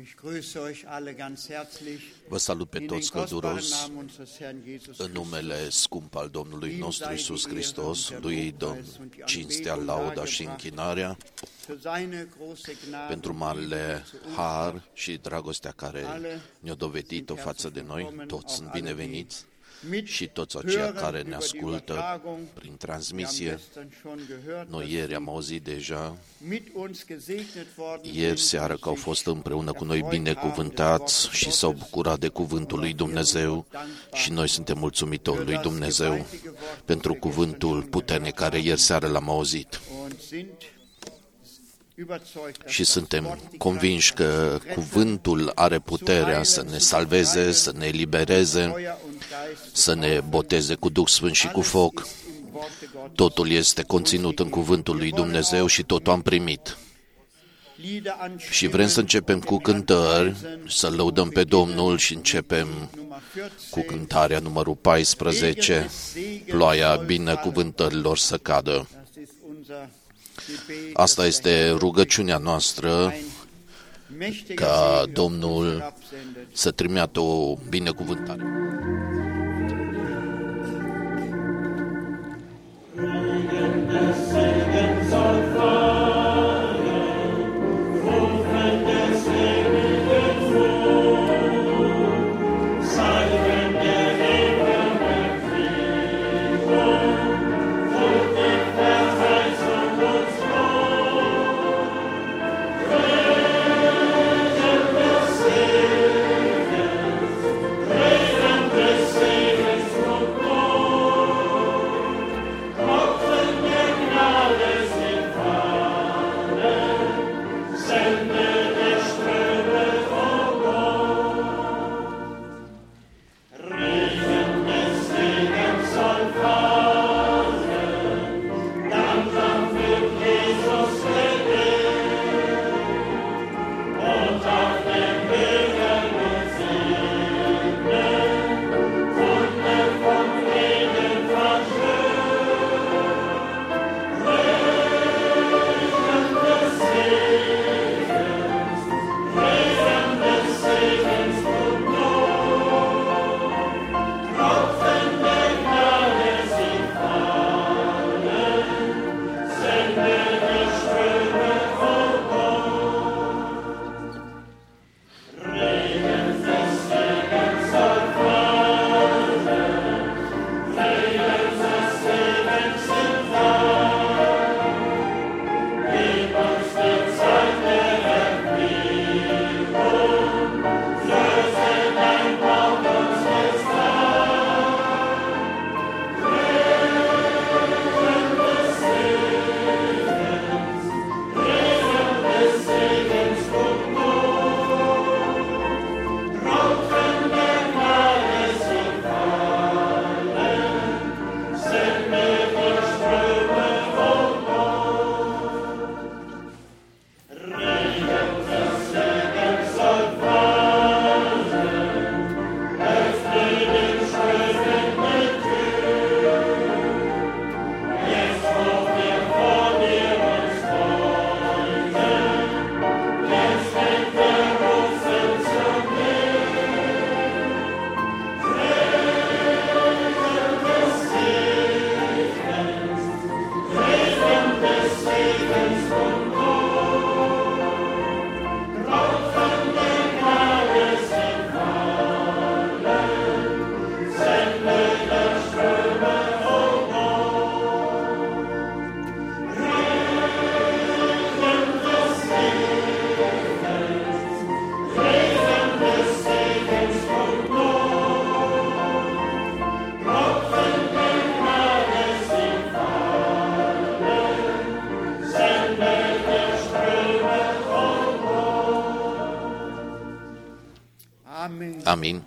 Vă salut pe toți călduros în numele scump al Domnului nostru Iisus Hristos, lui dăm cinstea, lauda și închinarea pentru marele har și dragostea care ne-a dovedit-o față de noi. Toți sunt bineveniți și toți aceia care ne ascultă prin transmisie. Noi ieri am auzit deja, ieri seară, că au fost împreună cu noi binecuvântați și s-au bucurat de cuvântul lui Dumnezeu și noi suntem mulțumitori lui Dumnezeu pentru cuvântul puternic care ieri seară l-am auzit. Și suntem convinși că cuvântul are puterea să ne salveze, să ne elibereze, să ne boteze cu Duh Sfânt și cu foc. Totul este conținut în cuvântul lui Dumnezeu și totul am primit. Și vrem să începem cu cântări, să lăudăm pe Domnul și începem cu cântarea numărul 14, Ploaia binecuvântărilor să cadă. Asta este rugăciunea noastră, ca Domnul să trimită o binecuvântare. Amin.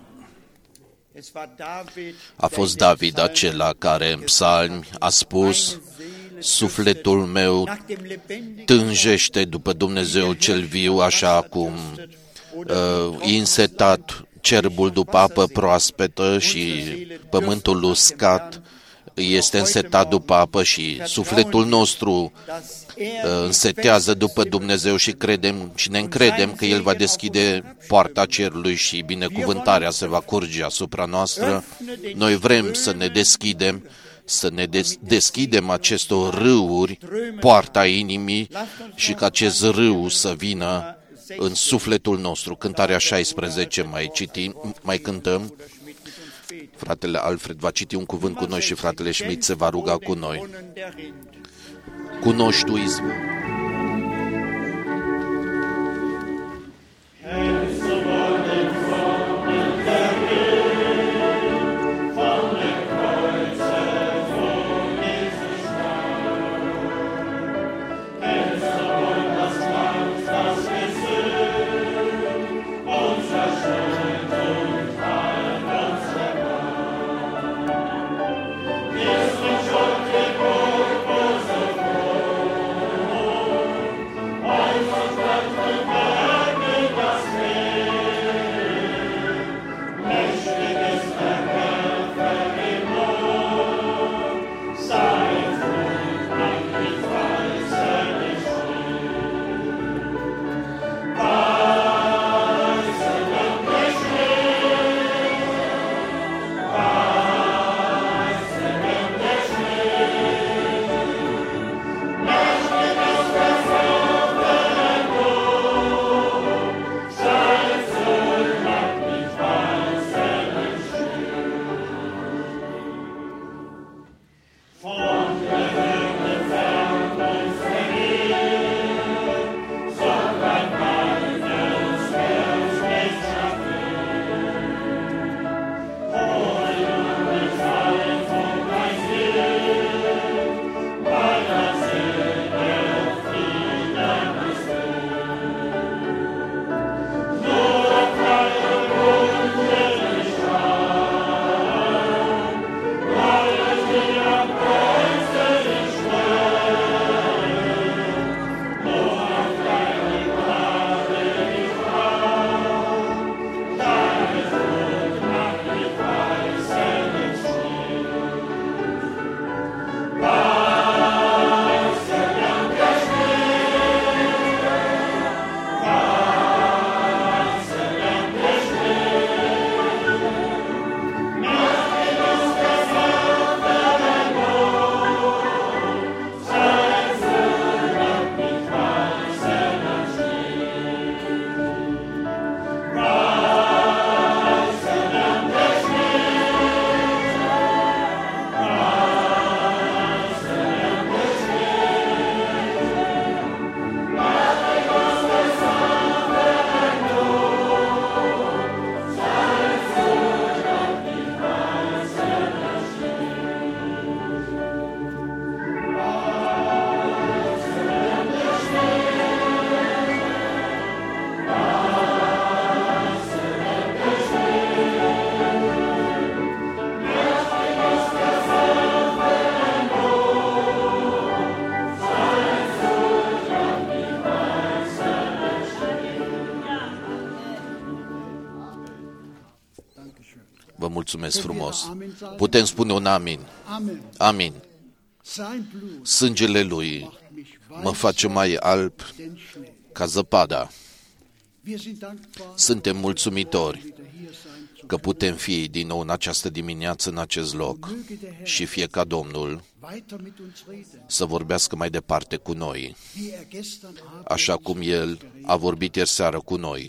A fost David acela care în psalmi a spus: sufletul meu tânjește după Dumnezeu cel viu, așa cum e însetat cerbul după apă proaspetă și pământul uscat este însetat după apă, și sufletul nostru însetează după Dumnezeu și credem și ne încredem că El va deschide poarta cerului și binecuvântarea se va curge asupra noastră. Noi vrem să ne deschidem, să ne deschidem acestor râuri, poarta inimii, și ca acest râu să vină în sufletul nostru. Cântarea 16 mai cântăm. Fratele Alfred va citi un cuvânt cu noi și fratele Schmidt se va ruga cu noi. Cunoști tu izvorul. Vă mulțumesc frumos. Putem spune un amin. Amin. Sângele Lui mă face mai alb ca zăpada. Suntem mulțumitori că putem fi din nou în această dimineață, în acest loc, și fie ca Domnul să vorbească mai departe cu noi, așa cum El a vorbit ieri seară cu noi.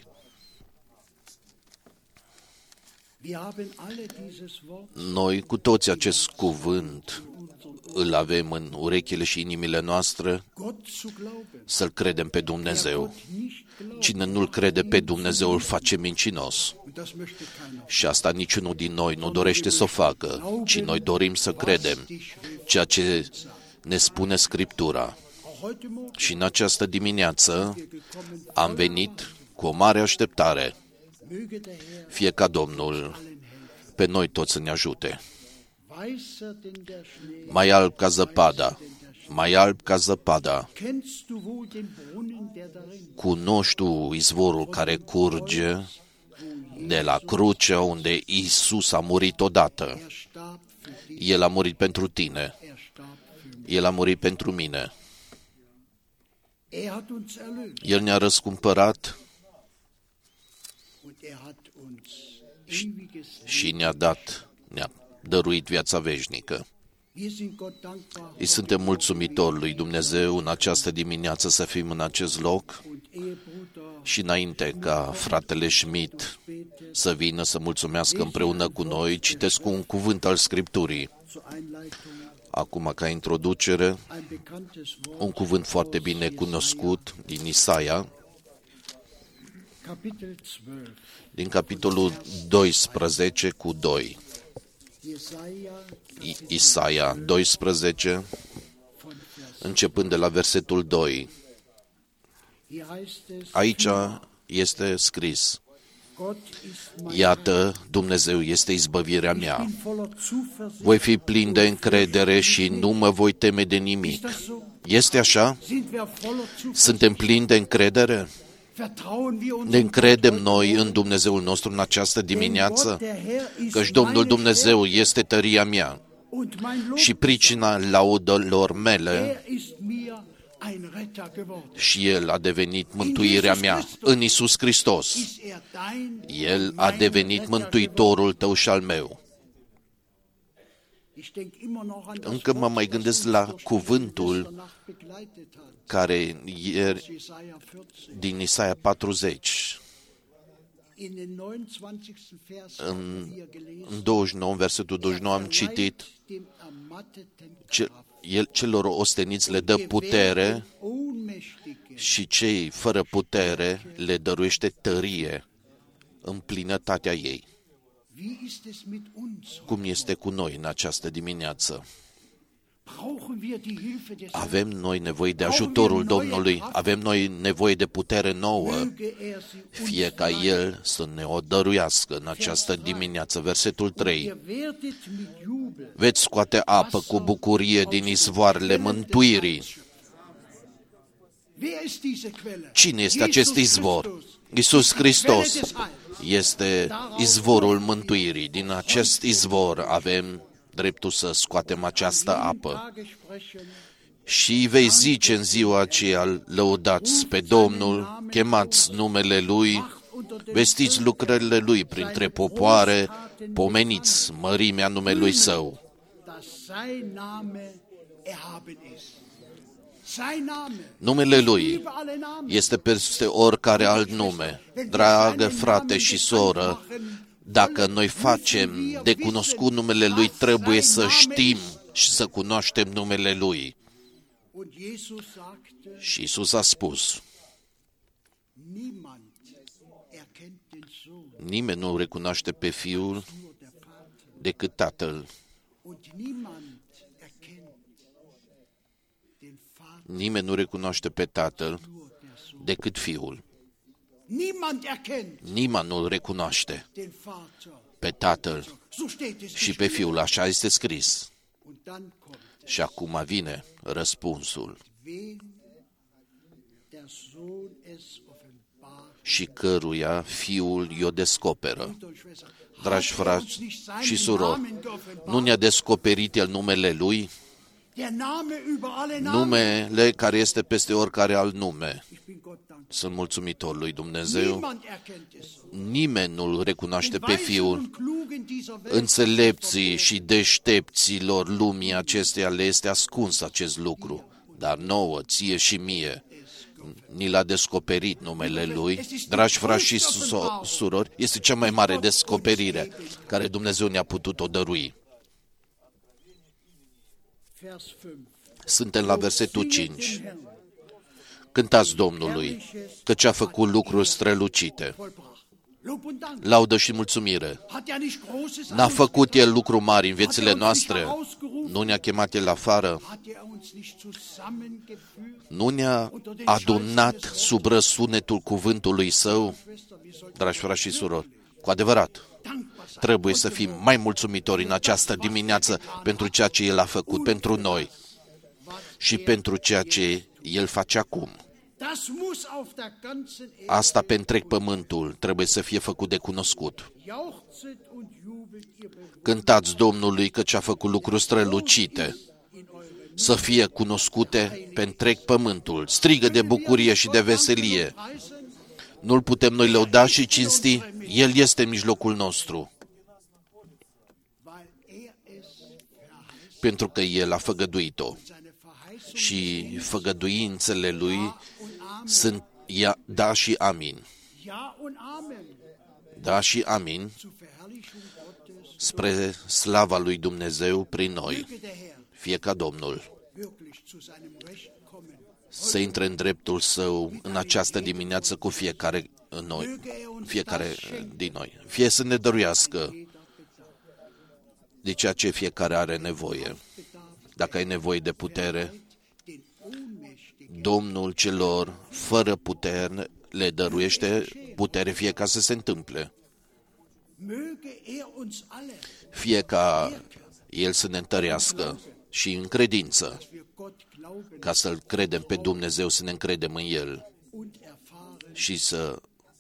Noi cu toți acest cuvânt îl avem în urechile și inimile noastre, să-L credem pe Dumnezeu. Cine nu-L crede pe Dumnezeu îl face mincinos. Și asta niciunul din noi nu dorește să o facă, ci noi dorim să credem ceea ce ne spune Scriptura. Și în această dimineață am venit cu o mare așteptare. Fie ca Domnul pe noi toți să ne ajute. Mai alb ca zăpada, mai alb ca zăpada. Cunoști tu izvorul care curge de la crucea unde Iisus a murit odată. El a murit pentru tine. El a murit pentru mine. El ne-a răscumpărat și ne-a dăruit viața veșnică. Îi suntem mulțumitori lui Dumnezeu în această dimineață să fim în acest loc și înainte ca fratele Schmidt să vină să mulțumească împreună cu noi, citesc un cuvânt al Scripturii. Acum, ca introducere, un cuvânt foarte bine cunoscut din Isaia, din capitolul 12 cu 2. Isaia 12, începând de la versetul 2. Aici este scris: Iată, Dumnezeu este izbăvirea mea. Voi fi plin de încredere și nu mă voi teme de nimic. Este așa? Suntem plini de încredere? Ne încredem noi în Dumnezeul nostru în această dimineață? Căci Domnul Dumnezeu este tăria mea și pricina laudelor mele și El a devenit mântuirea mea în Iisus Hristos. El a devenit mântuitorul tău și al meu. Încă mă mai gândesc la cuvântul care e din Isaia 40. În 29, versetul 29 am citit: El celor osteniți le dă putere și cei fără putere le dăruiește tărie în plinătatea ei. Cum este cu noi în această dimineață? Avem noi nevoie de ajutorul Domnului, avem noi nevoie de putere nouă, fie ca El să ne o dăruiască în această dimineață. Versetul 3. Veți scoate apă cu bucurie din izvoarele mântuirii. Cine este acest izvor? Iisus Hristos este izvorul mântuirii. Din acest izvor avem dreptul să scoatem această apă. Și vei zice în ziua aceea: lăudați pe Domnul, chemați numele Lui, vestiți lucrările Lui printre popoare, pomeniți mărimea numelui Său. Numele Lui este peste oricare alt nume. Dragă frate și soră, dacă noi facem de cunoscut numele Lui, trebuie să știm și să cunoaștem numele Lui. Și Iisus a spus: nimeni nu recunoaște pe Fiul decât Tatăl. Nimeni nu recunoaște pe Tatăl decât Fiul. Nimeni nu-L recunoaște pe Tatăl și pe Fiul, așa este scris. Și acum vine răspunsul. Și căruia Fiul i-o descoperă. Dragi frați și surori, nu ne-a descoperit El numele Lui? Numele care este peste oricare alt nume. Sunt mulțumitor lui Dumnezeu. Nimeni nu-L recunoaște pe Fiul. Înțelepții și deștepților lumii acesteia le este ascuns acest lucru. Dar nouă, ție și mie, ni l-a descoperit numele Lui. Dragi frați și surori, este cea mai mare descoperire care Dumnezeu ne-a putut-o dărui. Suntem la versetul 5. Cântați Domnului, căci a făcut lucruri strălucite. Laudă și mulțumire. N-a făcut El lucruri mari în viețile noastre? Nu ne-a chemat El afară? Nu ne-a adunat sub răsunetul cuvântului Său? Dragi frați și surori, cu adevărat, trebuie să fim mai mulțumitori în această dimineață pentru ceea ce El a făcut pentru noi și pentru ceea ce El face acum. Asta pe întreg pământul trebuie să fie făcut de cunoscut. Cântați Domnului, căci a făcut lucruri strălucite. să fie cunoscute pe întreg pământul. Strigă de bucurie și de veselie. Nu-L putem noi lăuda și cinsti? El este în mijlocul nostru. Pentru că El a făgăduit-o. Și făgăduințele Lui sunt da și amin. Da și amin spre slava lui Dumnezeu prin noi. Fie ca Domnul să intre în dreptul Său în această dimineață cu fiecare din noi. Fie să ne dăruiască de ceea ce fiecare are nevoie. Dacă ai nevoie de putere, Domnul celor fără putere le dăruiește putere, fie ca să se întâmple. Fie ca El să ne întărească și în credință, ca să-L credem pe Dumnezeu, să ne încredem în El și să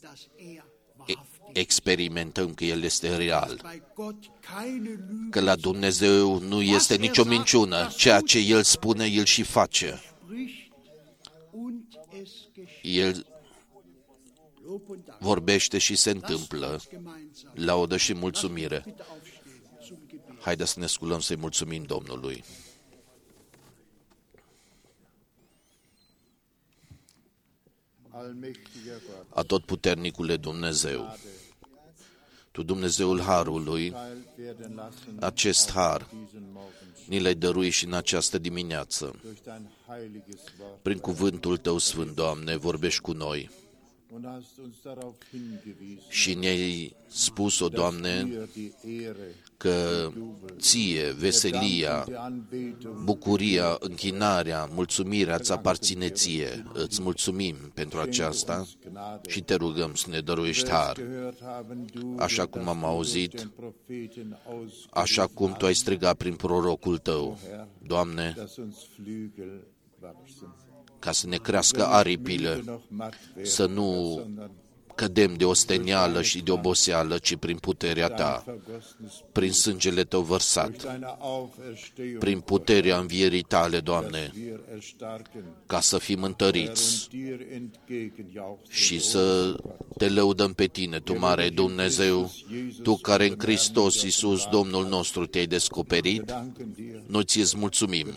experimentăm că El este real. Că la Dumnezeu nu este nicio minciună. Ceea ce El spune, El și face. El vorbește și se întâmplă. Laudă și mulțumire. Haideți să ne sculăm să-i mulțumim Domnului. Atotputernicule Dumnezeu, Tu, Dumnezeul Harului, acest har ni l-ai dăruit și în această dimineață. Prin cuvântul Tău Sfânt, Doamne, vorbești cu noi. Și ne-ai spus-o, Doamne, că Ție, veselia, bucuria, închinarea, mulțumirea îți aparține Ție. Îți mulțumim pentru aceasta și Te rugăm să ne dăruiești har. Așa cum am auzit, așa cum Tu ai strigat prin prorocul Tău, Doamne, ca să ne crească aripile, să nu cădem de ostenială și de oboseală, ci prin puterea Ta, prin sângele Tău vărsat, prin puterea învierii Tale, Doamne, ca să fim întăriți și să Te lăudăm pe Tine, Tu mare Dumnezeu, Tu care în Hristos Iisus, Domnul nostru, Te-ai descoperit, noi Ție-ți mulțumim,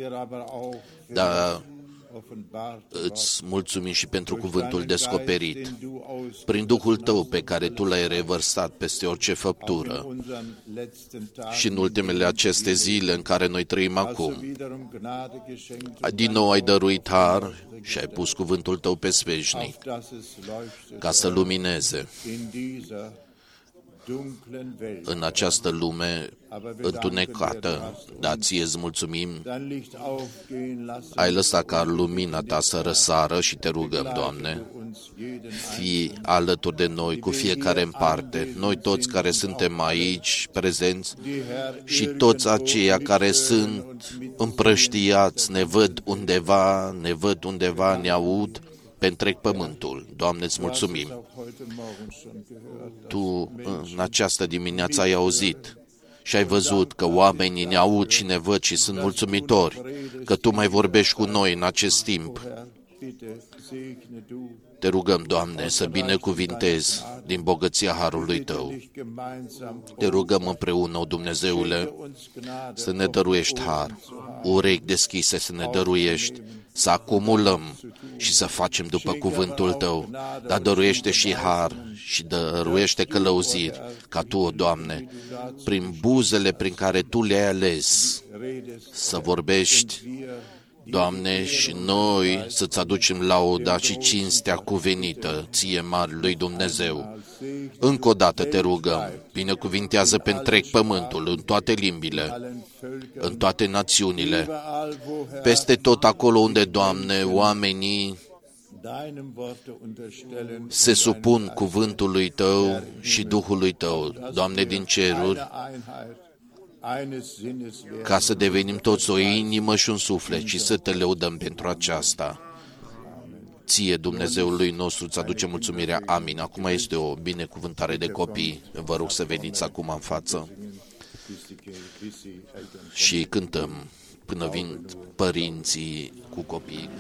dar îți mulțumim și pentru cuvântul descoperit, prin Duhul Tău pe care Tu l-ai revărsat peste orice făptură și în ultimele aceste zile în care noi trăim acum. Din nou ai dăruit har și ai pus cuvântul Tău pe sfeșnic ca să lumineze în această lume întunecată, dar Ție-ți mulțumim, ai lăsat ca lumina Ta să răsară și Te rugăm, Doamne, fii alături de noi cu fiecare în parte, noi toți care suntem aici prezenți și toți aceia care sunt împrăștiați, ne văd undeva, ne aud pe întreg pământul. Doamne, îți mulțumim. Tu în această dimineață ai auzit și ai văzut că oamenii ne aud și ne văd și sunt mulțumitori că Tu mai vorbești cu noi în acest timp. Te rugăm, Doamne, să binecuvintezi din bogăția harului Tău. Te rugăm împreună, o Dumnezeule, să ne dăruiești har, urechi deschise să ne dăruiești, să acumulăm și să facem după cuvântul Tău, dar dăruiește și har și dăruiește călăuziri, ca Tu, o Doamne, prin buzele prin care Tu le-ai ales, să vorbești, Doamne, și noi să-ți aducem lauda și cinstea cuvenită Ție, Marelui Dumnezeu. Încă o dată te rugăm, binecuvintează pe întreg pământul, în toate limbile, în toate națiunile, peste tot acolo unde, Doamne, oamenii se supun cuvântului Tău și Duhului Tău, Doamne, din ceruri, ca să devenim toți o inimă și un suflet și să Te lăudăm pentru aceasta. Ție, Dumnezeului nostru, îți aduce mulțumirea. Amin. Acum este o binecuvântare de copii. Vă rog să veniți acum în față și cântăm până vin părinții cu copii.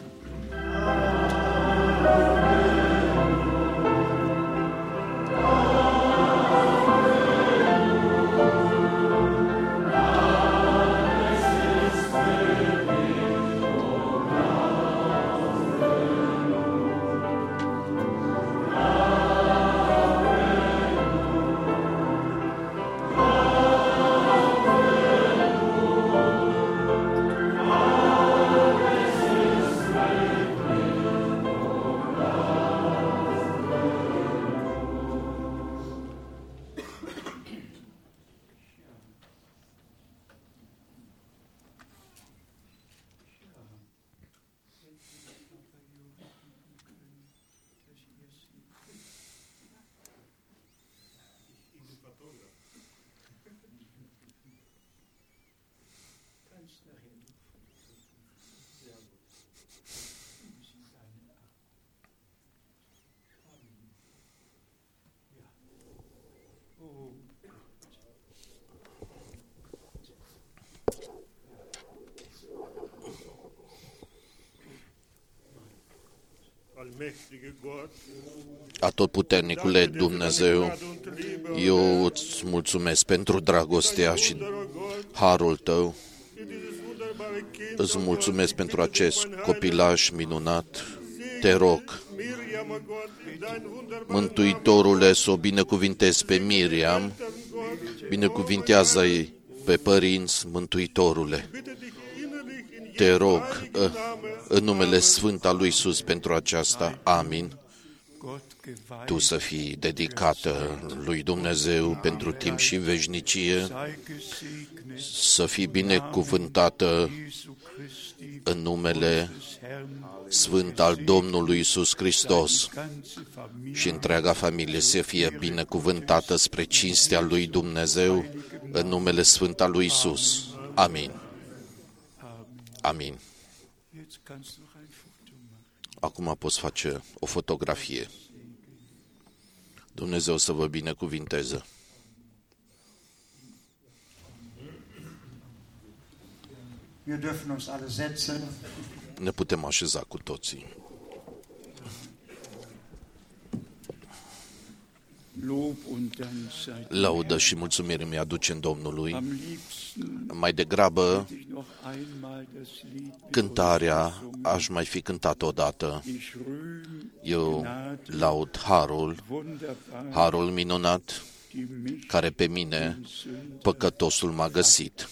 Atotputernicule Dumnezeu, eu îți mulțumesc pentru dragostea și harul tău. Îți mulțumesc pentru acest copilaș minunat. Te rog, Mântuitorule, să o binecuvintezi pe Miriam, binecuvintează-i pe părinți, Mântuitorule. Te rog, în numele Sfânt al lui Iisus pentru aceasta. Amin. Tu să fii dedicată lui Dumnezeu pentru timp și veșnicie, să fii binecuvântată în numele Sfânt al Domnului Iisus Hristos și întreaga familie să fie binecuvântată spre cinstea lui Dumnezeu în numele Sfânt al lui Iisus. Amin. Amin. Acum poți face o fotografie. Dumnezeu să vă binecuvinteze. Ne putem așeza cu toții. Laudă și mulțumire mi aducem Domnului. Mai degrabă, cântarea aș mai fi cântat odată. Eu laud harul minunat, care pe mine, păcătosul, m-a găsit.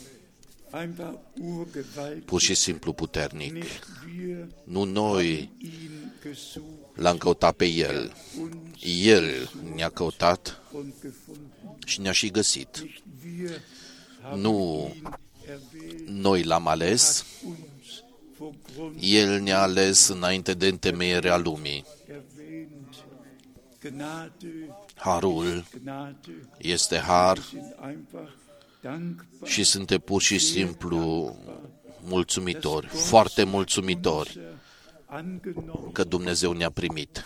Pur și simplu puternic. Nu noi l-am căutat pe El. El ne-a căutat și ne-a și găsit. Nu noi l-am ales, El ne-a ales înainte de întemeierea lumii. Harul este har și suntem pur și simplu mulțumitori, foarte mulțumitori că Dumnezeu ne-a primit,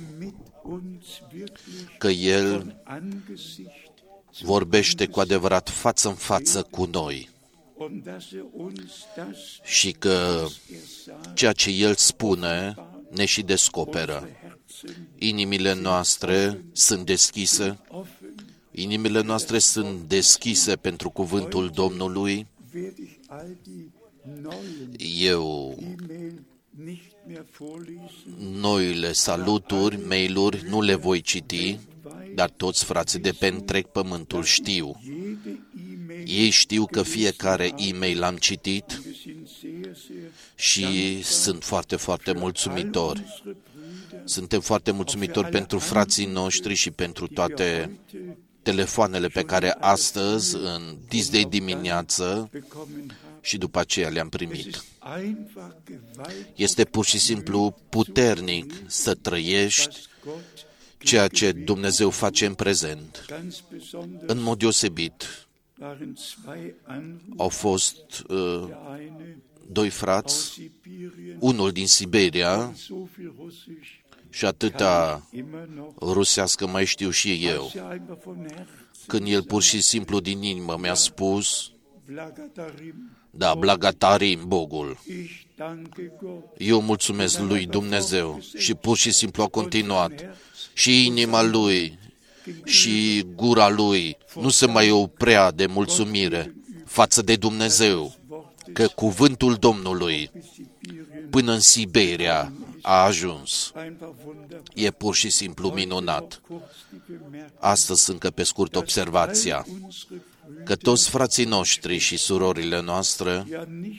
că El vorbește cu adevărat față în față cu noi și că ceea ce El spune ne și descoperă. Inimile noastre sunt deschise, inimile noastre sunt deschise pentru cuvântul Domnului. Eu noile saluturi, mail-uri, nu le voi citi, dar toți frații de pe întreg pământul știu. Ei știu că fiecare e-mail l-am citit și sunt foarte, foarte mulțumitori. Suntem foarte mulțumitori pentru frații noștri și pentru toate telefoanele pe care astăzi, în Disney dimineață, și după aceea le-am primit. Este pur și simplu puternic să trăiești ceea ce Dumnezeu face în prezent. În mod deosebit, au fost doi frați, unul din Siberia și atâta rusească mai știu și eu. Când el pur și simplu din inimă mi-a spus, Da, Blagatarim, Bogul. Eu mulțumesc lui Dumnezeu și pur și simplu a continuat. Și inima lui și gura lui nu se mai oprea de mulțumire față de Dumnezeu, că cuvântul Domnului până în Siberia a ajuns. E pur și simplu minunat. Astăzi încă pe scurt observația că toți frații noștri și surorile noastre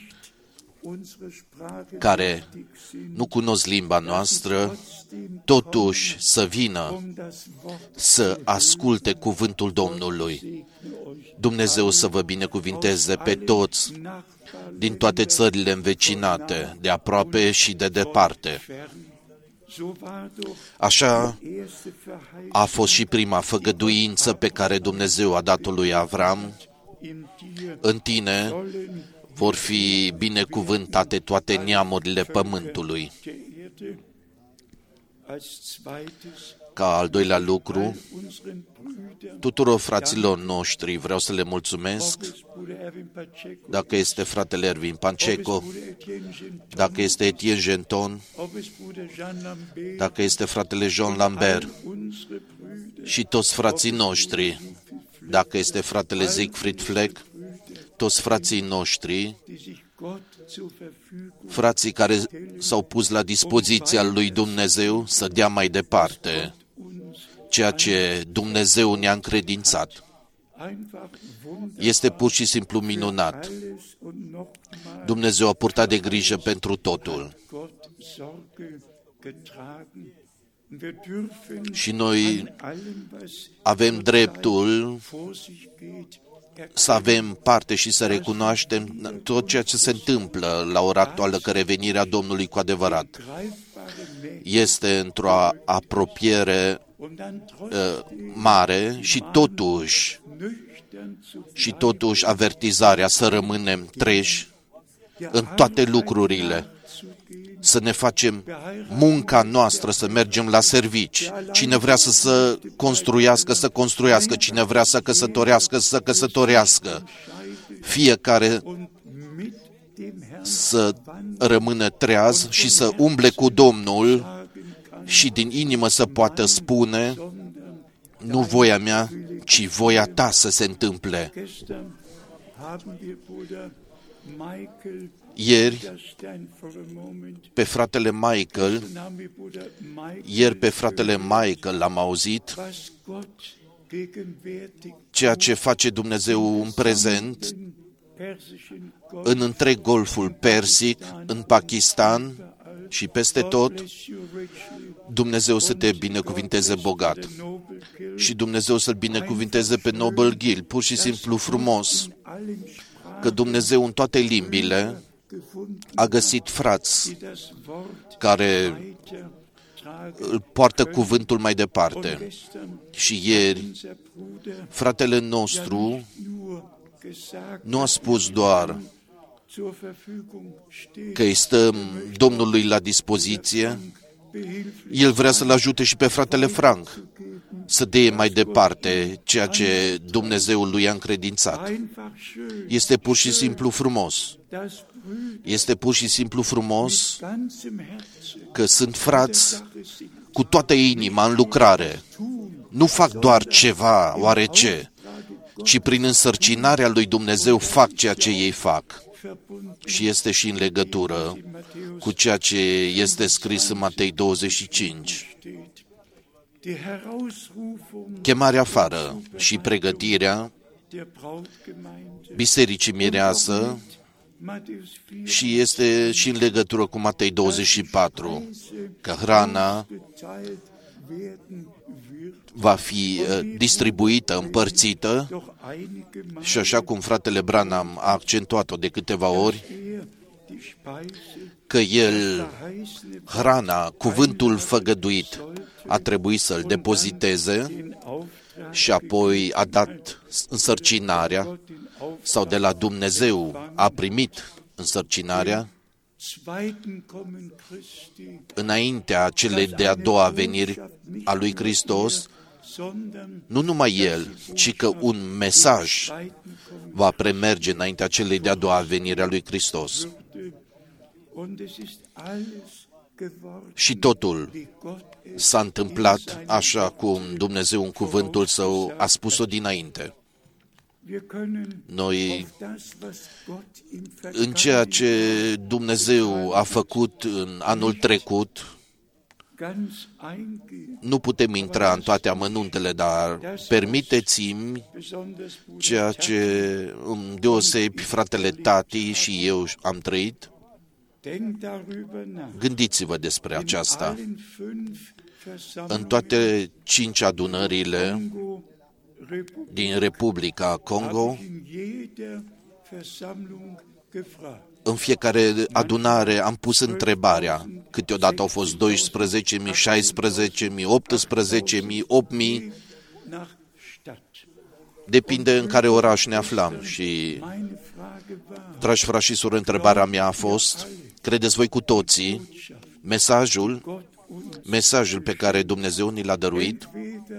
care nu cunosc limba noastră, totuși să vină să asculte cuvântul Domnului. Dumnezeu să vă binecuvinteze pe toți din toate țările învecinate, de aproape și de departe. Așa a fost și prima făgăduință pe care Dumnezeu a dat-o lui Avram. În tine vor fi binecuvântate toate neamurile pământului. Ca al doilea lucru, tuturor fraților noștri vreau să le mulțumesc, dacă este fratele Ervin Panceco, dacă este Etienne Genton, dacă este fratele Jean Lambert și toți frații noștri, dacă este fratele Siegfried Fleck, toți frații noștri, frații care s-au pus la dispoziția lui Dumnezeu să dea mai departe ceea ce Dumnezeu ne-a încredințat. Este pur și simplu minunat. Dumnezeu a purtat de grijă pentru totul. Și noi avem dreptul să avem parte și să recunoaștem tot ceea ce se întâmplă la ora actuală, că revenirea Domnului cu adevărat este într-o apropiere mare și totuși avertizarea să rămânem treji în toate lucrurile, să ne facem munca noastră, să mergem la servici. Cine vrea să construiască, să construiască. Cine vrea să căsătorească, să căsătorească. Fiecare să rămână treaz și să umble cu Domnul și din inimă să poată spune: nu voia mea, ci voia ta să se întâmple. Ieri, pe fratele Michael l-am auzit, ceea ce face Dumnezeu în prezent, în întreg Golful Persic, în Pakistan și peste tot. Dumnezeu să te binecuvinteze bogat și Dumnezeu să-l binecuvinteze pe Noble Gil, pur și simplu frumos, că Dumnezeu în toate limbile a găsit frați care îl poartă cuvântul mai departe. Și ieri, fratele nostru nu a spus doar că îi stă Domnului la dispoziție, el vrea să-l ajute și pe fratele Frank să dea mai departe ceea ce Dumnezeu lui a încredințat. Este pur și simplu frumos. Este pur și simplu frumos că sunt frați cu toată inima în lucrare. Nu fac doar ceva oarece, ci prin însărcinarea lui Dumnezeu fac ceea ce ei fac. Și este și în legătură cu ceea ce este scris în Matei 25. Chemarea afară și pregătirea Bisericii Mireasă și este și în legătură cu Matei 24, că hrana va fi distribuită, împărțită și așa cum fratele Branham a accentuat-o de câteva ori, că el, hrana, cuvântul făgăduit, a trebuit să-l depoziteze și apoi a dat însărcinarea sau de la Dumnezeu a primit însărcinarea înaintea celei de-a doua veniri a lui Hristos, Nu numai el, ci că un mesaj va premerge înaintea celei de-a doua venire a lui Hristos. Și totul s-a întâmplat așa cum Dumnezeu în cuvântul Său a spus-o dinainte. Noi, în ceea ce Dumnezeu a făcut în anul trecut, nu putem intra în toate amănuntele, dar permiteți-mi ceea ce îmi deosebi fratele Tati și eu am trăit. Gândiți-vă despre aceasta. În toate 5 adunările din Republica Congo, în fiecare adunare am pus întrebarea. Câteodată au fost 12.000, 16.000, 18.000, 8.000. Depinde în care oraș ne aflam. Și, dragi frați și surori, întrebarea mea a fost, credeți voi cu toții, mesajul pe care Dumnezeu ni l-a dăruit,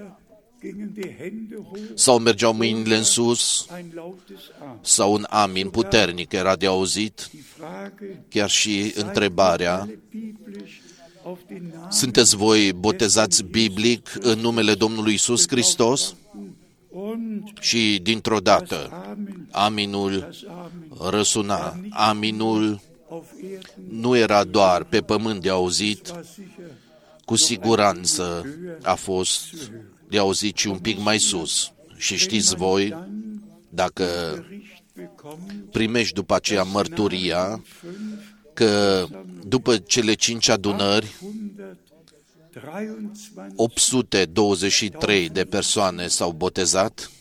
sau mergeau mâinile în sus, sau un amin puternic era de auzit, chiar și întrebarea, sunteți voi botezați biblic în numele Domnului Iisus Hristos? Și dintr-o dată, aminul răsuna, aminul nu era doar pe pământ de auzit, cu siguranță a fost de auzit și un pic mai sus. Și știți voi, dacă primești după aceea mărturia că după cele 5 adunări, 823 de persoane s-au botezat,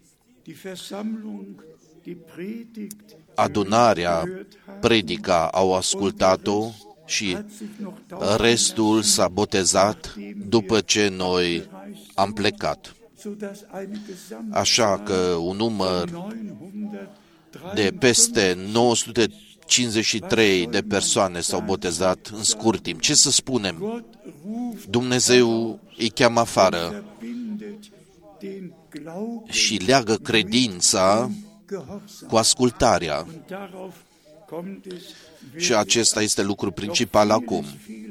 adunarea, predica, au ascultat-o și restul s-a botezat după ce noi am plecat. Așa că un număr de peste 953 de persoane s-au botezat în scurt timp. Ce să spunem? Dumnezeu îi cheamă afară și leagă credința cu ascultarea. Și acesta este lucrul principal acum.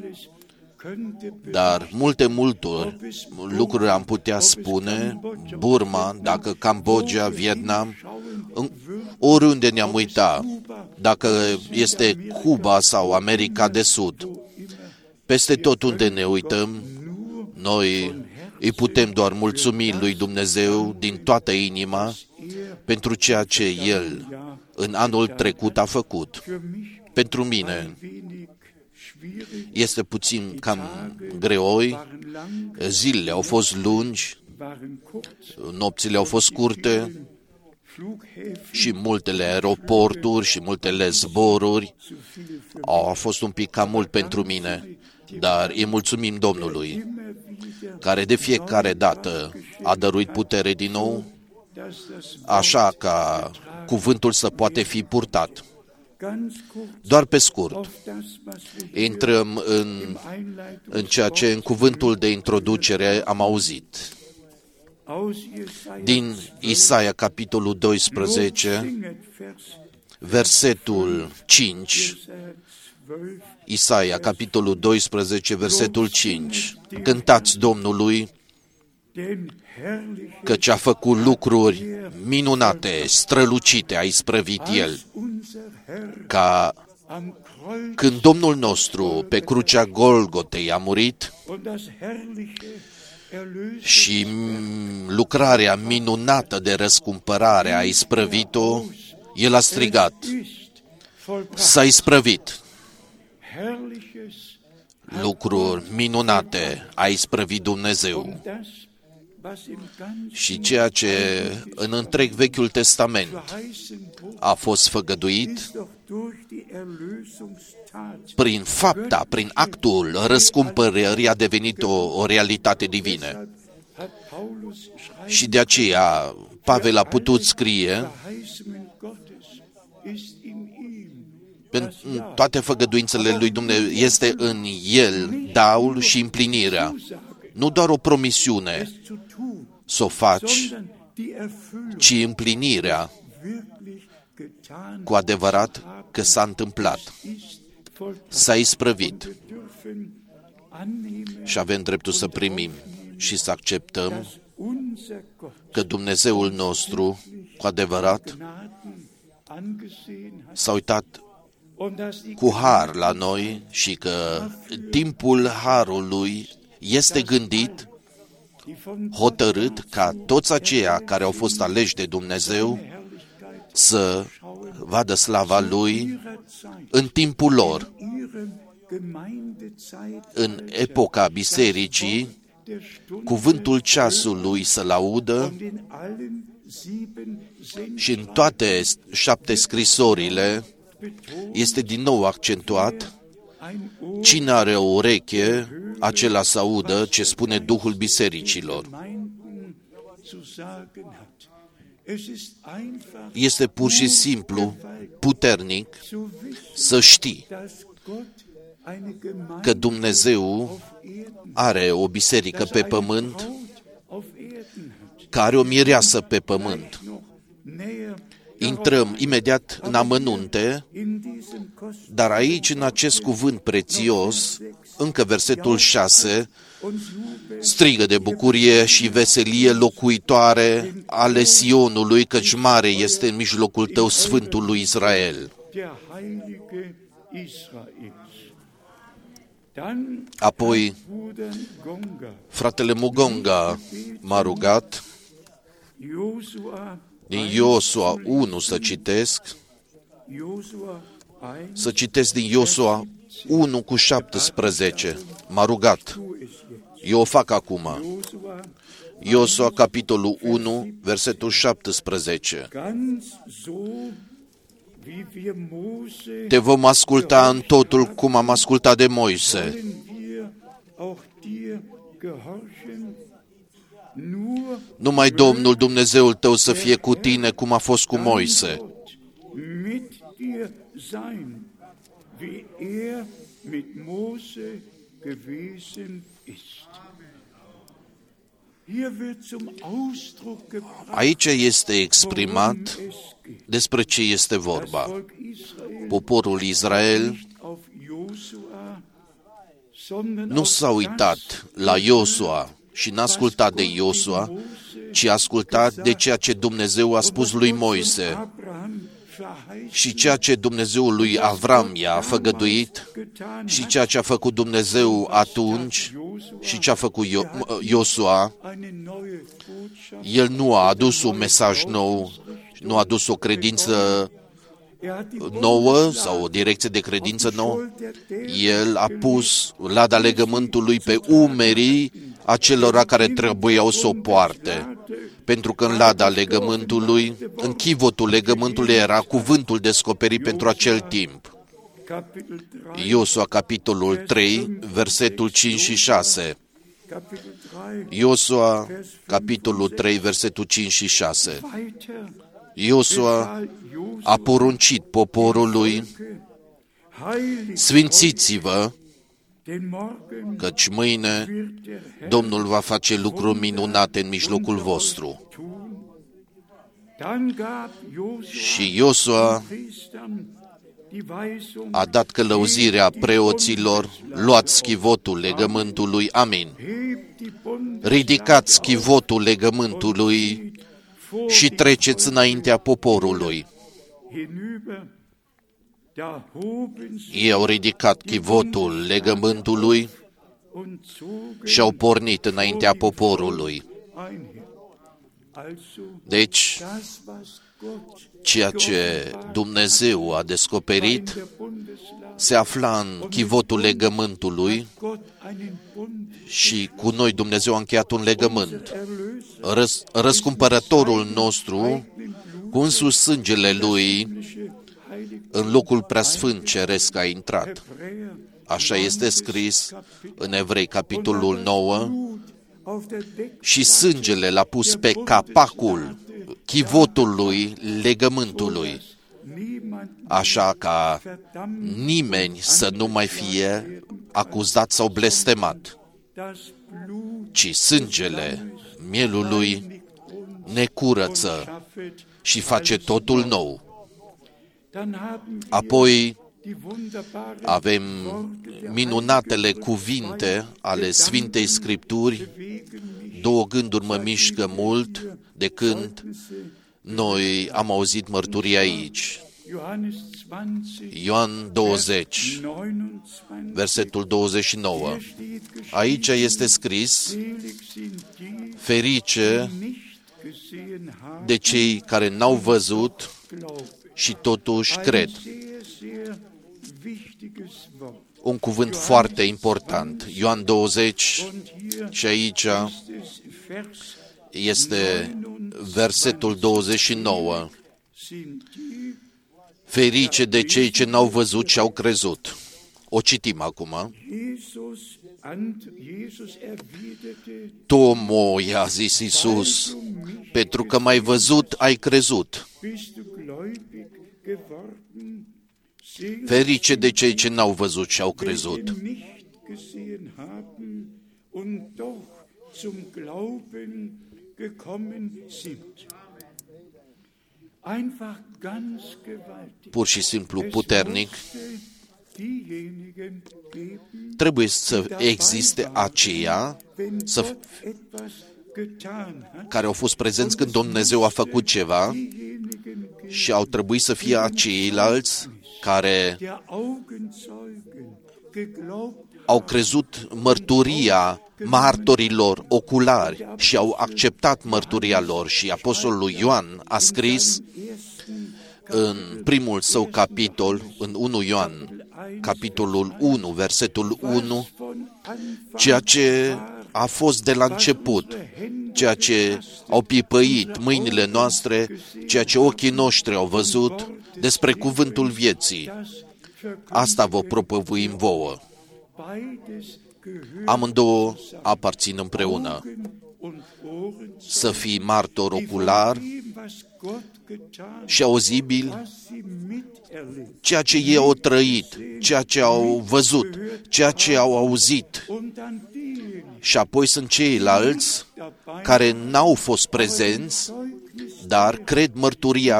Dar multe lucruri am putea spune, Burma, dacă Cambodgia, Vietnam, oriunde ne-am uitat, dacă este Cuba sau America de Sud, peste tot unde ne uităm, noi îi putem doar mulțumi lui Dumnezeu din toată inima pentru ceea ce El în anul trecut a făcut. Pentru mine este puțin cam greoi, zilele au fost lungi, nopțile au fost scurte și multele aeroporturi și multele zboruri au fost un pic cam mult pentru mine, dar îi mulțumim Domnului, care de fiecare dată a dăruit putere din nou, așa ca cuvântul să poate fi purtat. Doar pe scurt, intrăm în ceea ce în cuvântul de introducere am auzit. Din Isaia, capitolul 12, versetul 5, Isaia, capitolul 12, versetul 5. Cântați Domnului, căci a făcut lucruri minunate, strălucite, a isprăvit El, ca când Domnul nostru pe crucea Golgotei a murit și lucrarea minunată de răscumpărare a isprăvit-o, El a strigat, s-a isprăvit. Lucruri minunate a isprăvit Dumnezeu. Și ceea ce în întreg Vechiul Testament a fost făgăduit prin fapta, prin actul răscumpărării a devenit o realitate divină. Și de aceea Pavel a putut scrie toate făgăduințele lui Dumnezeu este în El daul și împlinirea. Nu doar o promisiune, să o faci, ci împlinirea cu adevărat că s-a întâmplat, s-a isprăvit și avem dreptul să primim și să acceptăm că Dumnezeul nostru, cu adevărat, s-a uitat cu har la noi și că timpul harului este gândit, hotărât ca toți aceia care au fost aleși de Dumnezeu să vadă slava Lui în timpul lor, în epoca bisericii, cuvântul ceasului să-l audă și în toate 7 scrisorile este din nou accentuat: cine are o ureche, acela să audă ce spune Duhul bisericilor. Este pur și simplu puternic să știi că Dumnezeu are o biserică pe pământ, care are o mireasă pe pământ. Intrăm imediat în amănunte, dar aici, în acest cuvânt prețios, încă versetul 6, strigă de bucurie și veselie locuitoare ale Sionului, căci mare este în mijlocul tău Sfântul lui Israel. Apoi, fratele Mugonga m-a rugat din Iosua 1 să citesc din Iosua 1 cu 17. M-a rugat. Eu o fac acum. Iosua, capitolul 1, versetul 17. Te vom asculta în totul cum am ascultat de Moise. Numai Domnul Dumnezeul tău să fie cu tine cum a fost cu Moise. Aici este exprimat despre ce este vorba. Poporul Israel nu s-a uitat la Iosua și n-a ascultat de Iosua, ci a ascultat de ceea ce Dumnezeu a spus lui Moise și ceea ce Dumnezeul lui Avram i-a făgăduit și ceea ce a făcut Dumnezeu atunci și ce a făcut Iosua. El nu a adus un mesaj nou, nu a adus o credință nouă sau o direcție de credință nouă. El a pus lada legământului pe umerii acelora care trebuiau să o poarte. Pentru că în lada legământului, în chivotul legământului era cuvântul descoperit pentru acel timp. Iosua, capitolul 3, versetul 5 și 6. Iosua, capitolul 3, versetul 5 și 6. Iosua a poruncit poporului: sfințiți-vă, căci mâine Domnul va face lucruri minunate în mijlocul vostru. Și Iosua a dat călăuzirea preoților: luați chivotul legământului, amin. Ridicați chivotul legământului și treceți înaintea poporului. Ei au ridicat chivotul legământului și au pornit înaintea poporului. Deci, ceea ce Dumnezeu a descoperit se afla în chivotul legământului și cu noi Dumnezeu a încheiat un legământ. Răscumpărătorul nostru, cu însuși sângele Lui, în locul preasfânt ceresc a intrat. Așa este scris în Evrei, capitolul 9, și sângele l-a pus pe capacul chivotului legământului, așa ca nimeni să nu mai fie acuzat sau blestemat, ci sângele mielul lui ne curăță și face totul nou. Apoi avem minunatele cuvinte ale Sfintei Scripturi. Două gânduri mă mișcă mult de când noi am auzit mărturia aici. Ioan 20, versetul 29. Aici este scris: ferice de cei care n-au văzut și totuși cred. Un cuvânt foarte important. Ioan 20 și aici este versetul 29. Ferice de cei ce n-au văzut și au crezut. O citim acum. Tomo, i-a zis Iisus, pentru că m-ai văzut, ai crezut. Ferice de cei ce n-au văzut și au crezut. Pur și simplu puternic, trebuie să existe aceia care au fost prezenți când Dumnezeu a făcut ceva și au trebuit să fie ceilalți care au crezut mărturia martorilor oculari și au acceptat mărturia lor. Și apostolul Ioan a scris în primul său capitol, în 1 Ioan, capitolul 1, versetul 1, ceea ce a fost de la început, ceea ce au pipăit mâinile noastre, ceea ce ochii noștri au văzut despre cuvântul vieții. Asta vă propovăduim vouă. Amândouă aparțin împreună. Să fii martor ocular și auzibil ceea ce ei au trăit, ceea ce au văzut, ceea ce au auzit. Și apoi sunt ceilalți care n-au fost prezenți, dar cred mărturia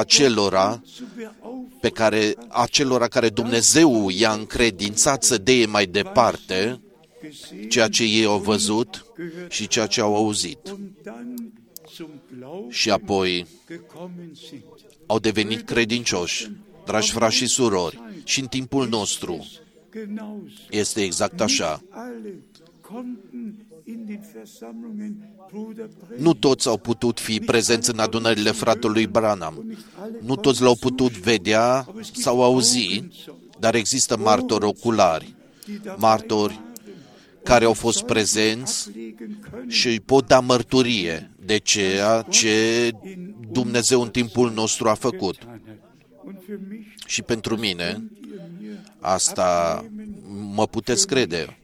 acelora care Dumnezeu i-a încredințat să dea mai departe ceea ce ei au văzut și ceea ce au auzit. Și apoi au devenit credincioși. Dragi frați și surori, și în timpul nostru este exact așa. Nu toți au putut fi prezenți în adunările fratelui Branham. Nu toți l-au putut vedea sau auzi, dar există martori oculari, martori care au fost prezenți și îi pot da mărturie de ceea ce Dumnezeu în timpul nostru a făcut. Și pentru mine, asta mă puteți crede,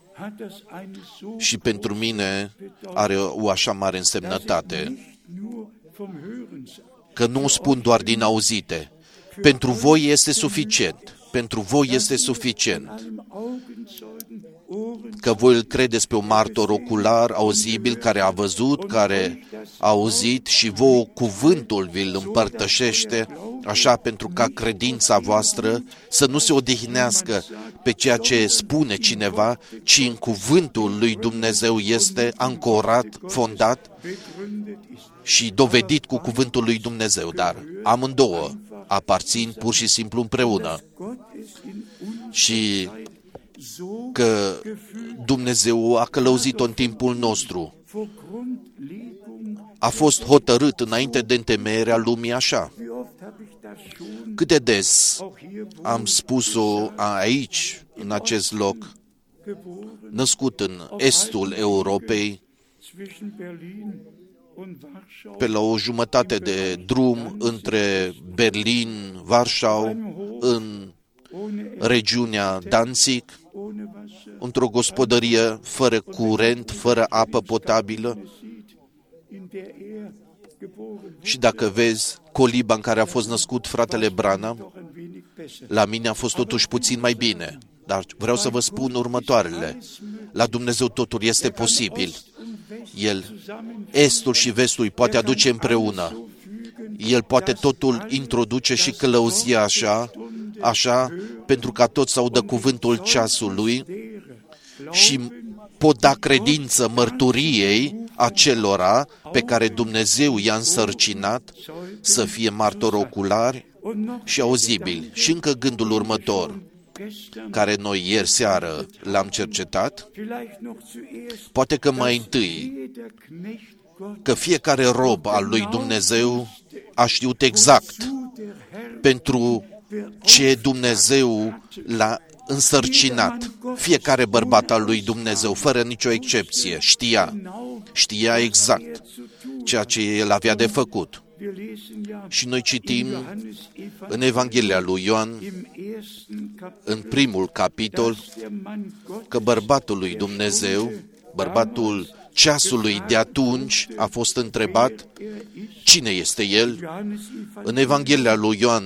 și pentru mine are o așa mare însemnătate, că nu spun doar din auzite. Pentru voi este suficient. Pentru voi este suficient că voi îl credeți pe un martor ocular, auzibil, care a văzut, care a auzit și vouă cuvântul vi-l împărtășește, așa pentru ca credința voastră să nu se odihnească pe ceea ce spune cineva, ci în cuvântul lui Dumnezeu este ancorat, fondat și dovedit cu cuvântul lui Dumnezeu. Dar amândouă aparțin pur și simplu împreună. Și că Dumnezeu a călăuzit-o în timpul nostru. A fost hotărât înainte de întemeierea lumii așa. Cât de des am spus-o aici, în acest loc, născut în estul Europei, pe la o jumătate de drum între Berlin, Warschau, în regiunea Danzig, într-o gospodărie fără curent, fără apă potabilă. Și dacă vezi coliba în care a fost născut fratele Branham, la mine a fost totuși puțin mai bine. Dar vreau să vă spun următoarele. La Dumnezeu totul este posibil. El, estul și vestul, poate aduce împreună. El poate totul introduce și călăuzi așa, pentru ca toți să audă cuvântul ceasului și pot da credință mărturiei acelora pe care Dumnezeu i-a însărcinat să fie martori oculari și auzibili. Și încă gândul următor, care noi ieri seară l-am cercetat, poate că mai întâi, că fiecare rob al lui Dumnezeu a știut exact pentru ce Dumnezeu l-a însărcinat. Fiecare bărbat al lui Dumnezeu, fără nicio excepție, știa exact ceea ce el avea de făcut. Și noi citim în Evanghelia lui Ioan, în primul capitol, că bărbatul lui Dumnezeu, bărbatul ceasului de atunci, a fost întrebat cine este el. În Evanghelia lui Ioan,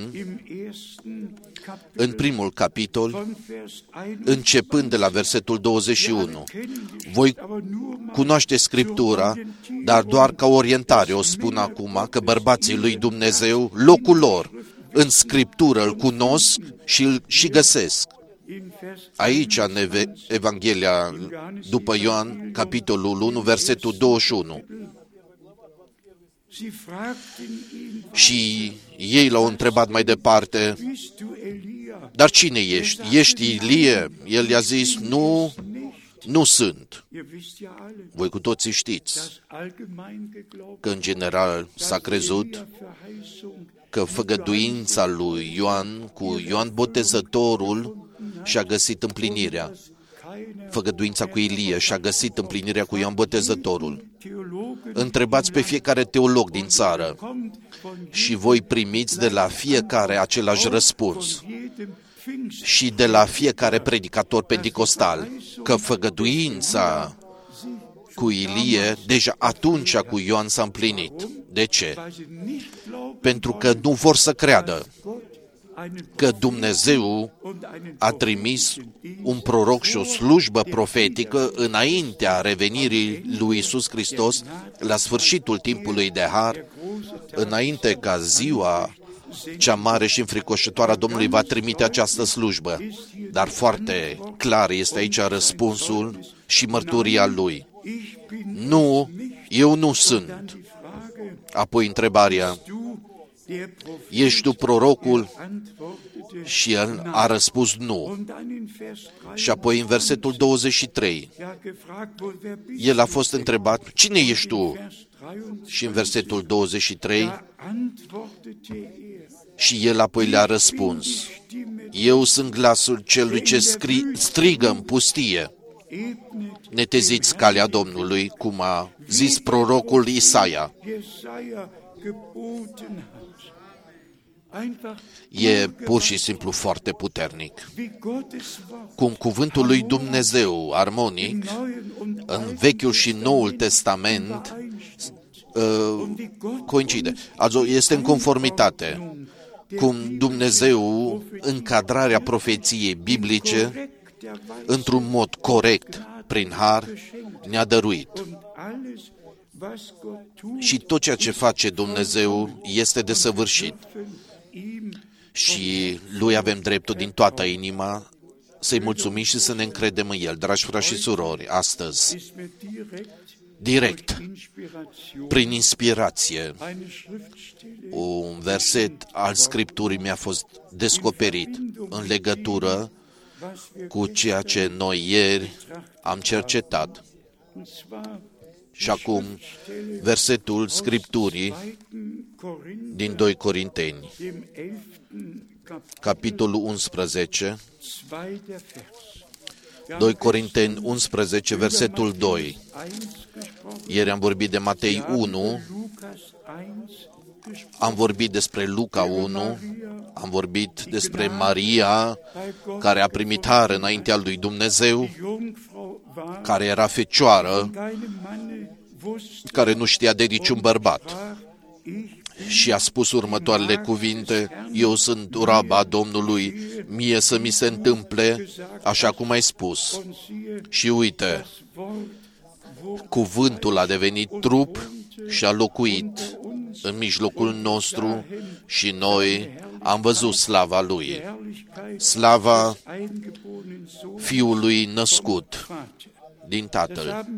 în primul capitol, începând de la versetul 21. Voi cunoaște Scriptura, dar doar ca orientare o spun acum, că bărbații lui Dumnezeu, locul lor în Scriptură îl cunosc și găsesc. Aici, în Evanghelia după Ioan, capitolul 1, versetul 21. Și ei l-au întrebat mai departe, dar cine ești? Ești Ilie? El i-a zis, nu sunt. Voi cu toții știți că în general s-a crezut că făgăduința lui Ioan cu Ioan Botezătorul și-a găsit împlinirea. Făgăduința cu Ilie și-a găsit împlinirea cu Ioan Botezătorul. Întrebați pe fiecare teolog din țară și voi primiți de la fiecare același răspuns și de la fiecare predicator pentecostal că făgăduința cu Ilie deja atunci cu Ioan s-a împlinit. De ce? Pentru că nu vor să creadă că Dumnezeu a trimis un proroc și o slujbă profetică înaintea revenirii lui Iisus Hristos, la sfârșitul timpului de har, înainte ca ziua cea mare și înfricoșătoare a Domnului va trimite această slujbă. Dar foarte clar este aici răspunsul și mărturia lui. Nu, eu nu sunt. Apoi întrebarea, ești tu prorocul? Și el a răspuns nu. Și apoi în versetul 23, el a fost întrebat, cine ești tu? Și în versetul 23, și el apoi le-a răspuns, eu sunt glasul celui ce strigă în pustie. Neteziți calea Domnului, cum a zis prorocul Isaia. E pur și simplu foarte puternic. Cum cuvântul lui Dumnezeu armonic, în Vechiul și Noul Testament, coincide. Este în conformitate. Cum Dumnezeu, încadrarea profeției biblice, într-un mod corect, prin har, ne-a dăruit. Și tot ceea ce face Dumnezeu este desăvârșit. Și Lui avem dreptul din toată inima să-i mulțumim și să ne încredem în El. Dragi frați și surori, astăzi, direct, prin inspirație, un verset al Scripturii mi-a fost descoperit în legătură cu ceea ce noi ieri am cercetat. Și acum, versetul Scripturii din 2 Corinteni, capitolul 11, 2 Corinteni 11, versetul 2. Ieri am vorbit de Matei 1, am vorbit despre Luca 1, am vorbit despre Maria, care a primit har înaintea lui Dumnezeu, care era fecioară, care nu știa de niciun bărbat. Și a spus următoarele cuvinte, eu sunt raba Domnului, mie să mi se întâmple așa cum ai spus. Și uite, Cuvântul a devenit trup și a locuit în mijlocul nostru și noi am văzut slava Lui, slava Fiului născut din Tatăl.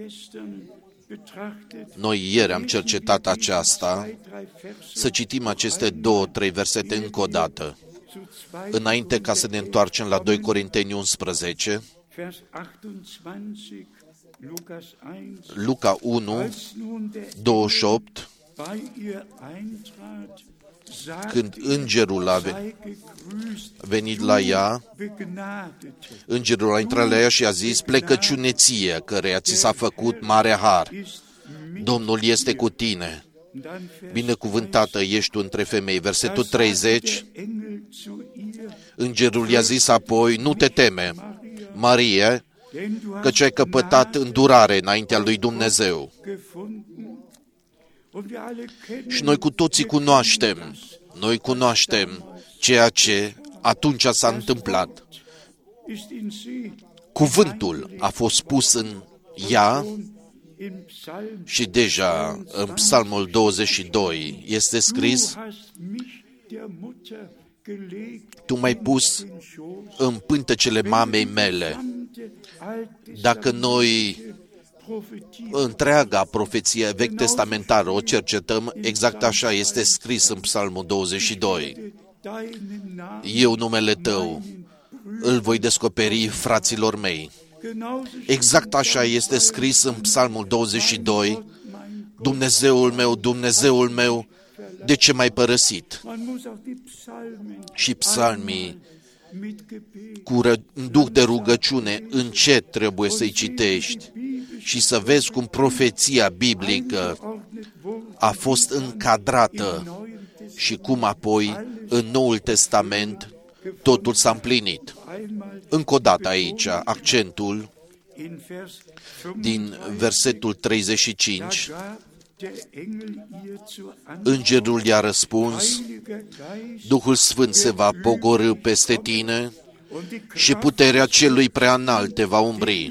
Noi ieri am cercetat aceasta, să citim aceste 2-3 versete încă o dată, înainte ca să ne întoarcem la 2 Corinteni 11, Luca 1, 28, când îngerul a venit la ea, îngerul a intrat la ea și a zis, plecăciune ție, căreia ți s-a făcut mare har. Domnul este cu tine. Binecuvântată ești tu între femei. Versetul 30, îngerul i-a zis apoi, nu te teme, Marie, căci ai căpătat îndurare înaintea lui Dumnezeu. Și noi cu toții cunoaștem ceea ce atunci s-a întâmplat. Cuvântul a fost pus în ea și deja în Psalmul 22 este scris, tu m-ai pus în pântecele mamei mele. Dacă noi întreaga profeție vechi testamentară o cercetăm, exact așa este scris în Psalmul 22. Eu numele tău îl voi descoperi fraților mei. Exact așa este scris în Psalmul 22, Dumnezeul meu, de ce m-ai părăsit? Și psalmii cu duh de rugăciune încet trebuie să-i citești și să vezi cum profeția biblică a fost încadrată și cum apoi în Noul Testament totul s-a împlinit. Încă o dată aici, accentul din versetul 35, îngerul i-a răspuns, Duhul Sfânt se va pogorî peste tine și puterea celui preanalt te va umbri.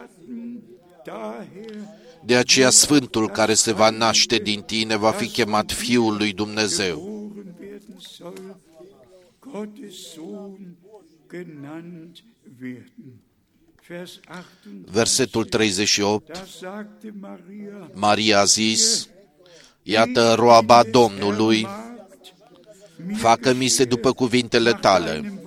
De aceea Sfântul care se va naște din tine va fi chemat Fiul lui Dumnezeu. Versetul 38, Maria a zis, iată roaba Domnului, facă-mi se după cuvintele tale.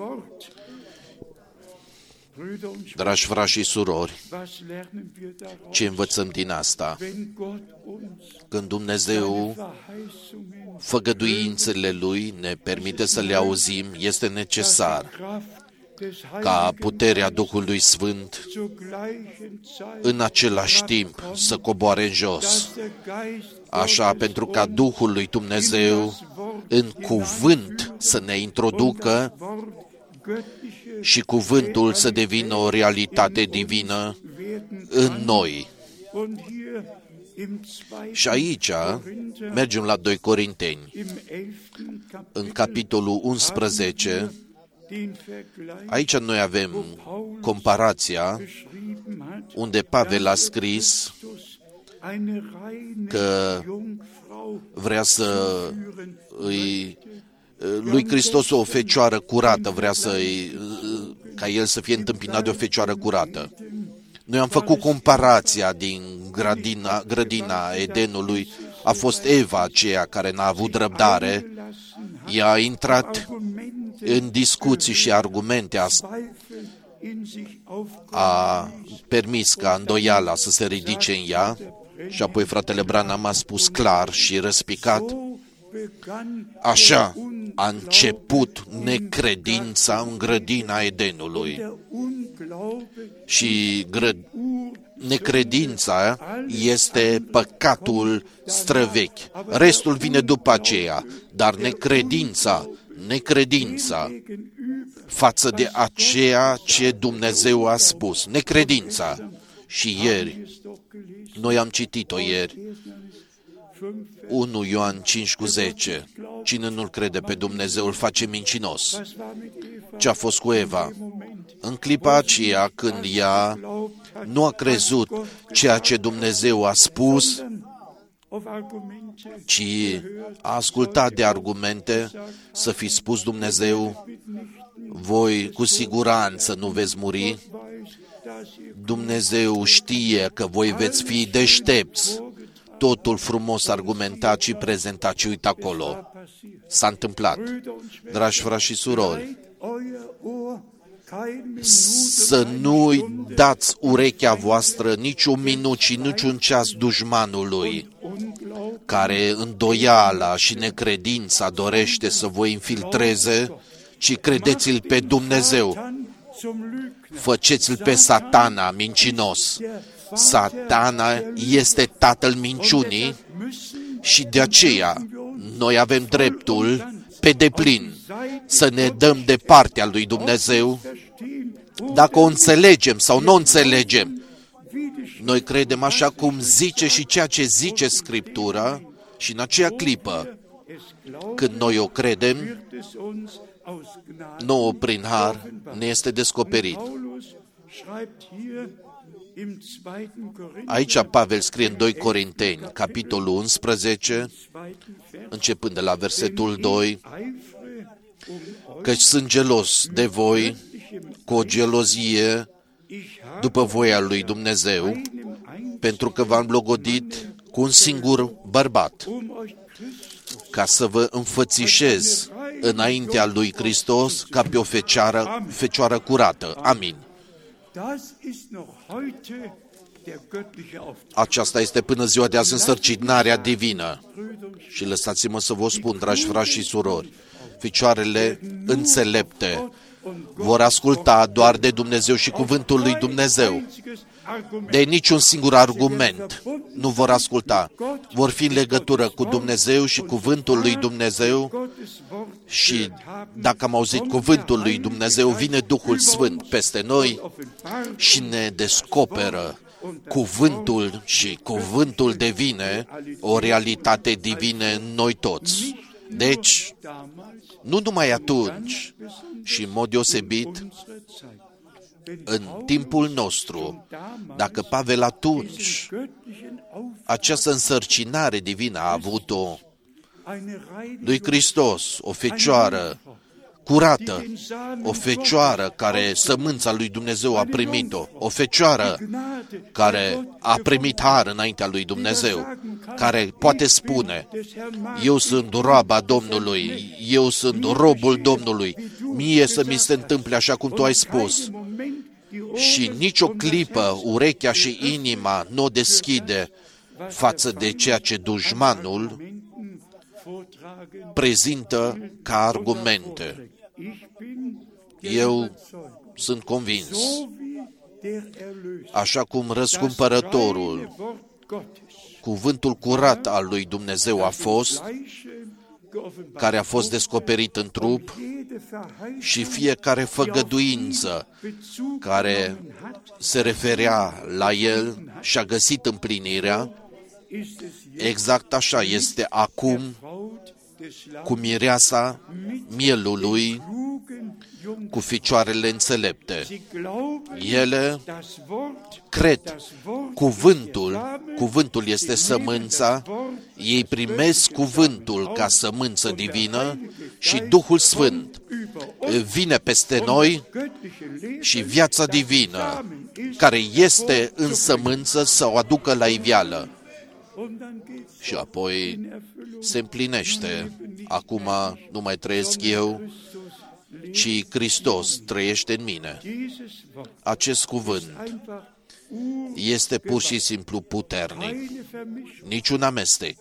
Dragi frați și surori, ce învățăm din asta? Când Dumnezeu făgăduințele Lui ne permite să le auzim, este necesar ca puterea Duhului Sfânt în același timp să coboare în jos. Așa, pentru ca Duhul lui Dumnezeu în cuvânt să ne introducă și cuvântul să devină o realitate divină în noi. Și aici mergem la 2 Corinteni, în capitolul 11. Aici noi avem comparația unde Pavel a scris că vrea să lui Hristos o fecioară curată, vrea ca el să fie întâmpinat de o fecioară curată. Noi am făcut comparația din grădina Edenului. A fost Eva aceea care n-a avut răbdare. Ea a intrat în discuții și argumente, a permis ca îndoiala să se ridice în ea și apoi fratele Branham a spus clar și răspicat, așa a început necredința în grădina Edenului. Și necredința este păcatul străvechi. Restul vine după aceea, dar necredința față de aceea ce Dumnezeu a spus. Necredința. Și ieri, noi am citit-o ieri, 1 Ioan 5:10. Cine nu-L crede pe Dumnezeu îl face mincinos. Ce a fost cu Eva? În clipa aceea când ea nu a crezut ceea ce Dumnezeu a spus, ci a ascultat de argumente, să fi spus Dumnezeu, voi cu siguranță nu veți muri. Dumnezeu știe că voi veți fi deștepți. Totul frumos argumentat și prezentat și uite acolo. S-a întâmplat. Dragi frați și surori, să nu-i dați urechea voastră niciun minut și niciun ceas dușmanului, care îndoiala și necredința dorește să vă infiltreze, ci credeți-l pe Dumnezeu. Făceți-l pe Satana mincinos. Satana este tatăl minciunii și de aceea noi avem dreptul pe deplin să ne dăm de partea lui Dumnezeu. Dacă o înțelegem sau nu o înțelegem, noi credem așa cum zice și ceea ce zice Scriptura și în aceea clipă, când noi o credem, nouă prin har ne este descoperit. Aici Pavel scrie în 2 Corinteni, capitolul 11, începând de la versetul 2, căci sunt gelos de voi cu o gelozie după voia lui Dumnezeu, pentru că v-am logodit cu un singur bărbat, ca să vă înfățișez înaintea lui Hristos ca pe o fecioară curată. Amin. Aceasta este până ziua de azi însărcinarea divină. Și lăsați-mă să vă spun, dragi frați și surori, ficioarele înțelepte vor asculta doar de Dumnezeu și cuvântul lui Dumnezeu. De niciun singur argument nu vor asculta. Vor fi în legătură cu Dumnezeu și cuvântul lui Dumnezeu și dacă am auzit cuvântul lui Dumnezeu, vine Duhul Sfânt peste noi și ne descoperă cuvântul și cuvântul devine o realitate divină în noi toți. Deci, nu numai atunci și în mod deosebit în timpul nostru, dacă Pavel atunci această însărcinare divină a avut-o lui Hristos, o fecioară curată, o fecioară care sămânța lui Dumnezeu a primit-o, o fecioară care a primit har înaintea lui Dumnezeu, care poate spune, eu sunt roaba Domnului, eu sunt robul Domnului, mie să mi se întâmple așa cum tu ai spus. Și nicio clipă urechea și inima nu o deschide față de ceea ce dușmanul prezintă ca argumente. Eu sunt convins, așa cum răscumpărătorul, cuvântul curat al lui Dumnezeu a fost, care a fost descoperit în trup, și fiecare făgăduință care se referea la el și-a găsit împlinirea, exact așa este acum cu mireasa mielului, cu ficioarele înțelepte. Ele cred cuvântul este sămânța, ei primesc cuvântul ca sămânță divină și Duhul Sfânt vine peste noi și viața divină, care este în sămânță, să o aducă la iveală. Și apoi se împlinește. Acum nu mai trăiesc eu, ci Hristos trăiește în mine. Acest cuvânt este pur și simplu puternic, niciun amestec,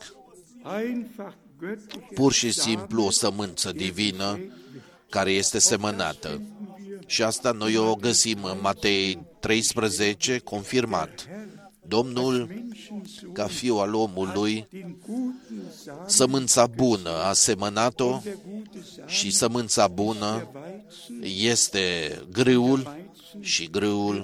pur și simplu o sămânță divină care este semănată. Și asta noi o găsim în Matei 13, confirmat. Domnul, ca fiu al omului, sămânța bună a semănat-o și sămânța bună este grâul și grâul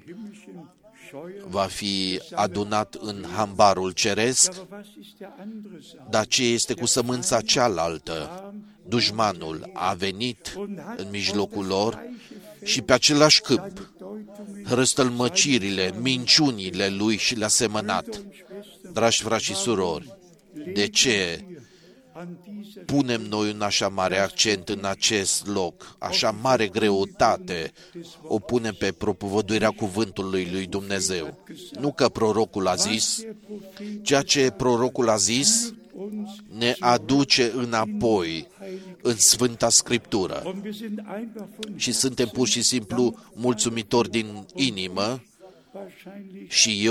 va fi adunat în hambarul ceresc. Dar ce este cu sămânța cealaltă? Dușmanul a venit în mijlocul lor și pe același câmp răstălmăcirile, minciunile lui și le-a semănat. Dragi frați și surori, de ce punem noi un așa mare accent în acest loc, așa mare greutate o punem pe propovăduirea cuvântului lui Dumnezeu? Nu că prorocul a zis, ceea ce prorocul a zis ne aduce înapoi în Sfânta Scriptură. Și suntem pur și simplu mulțumitori din inimă și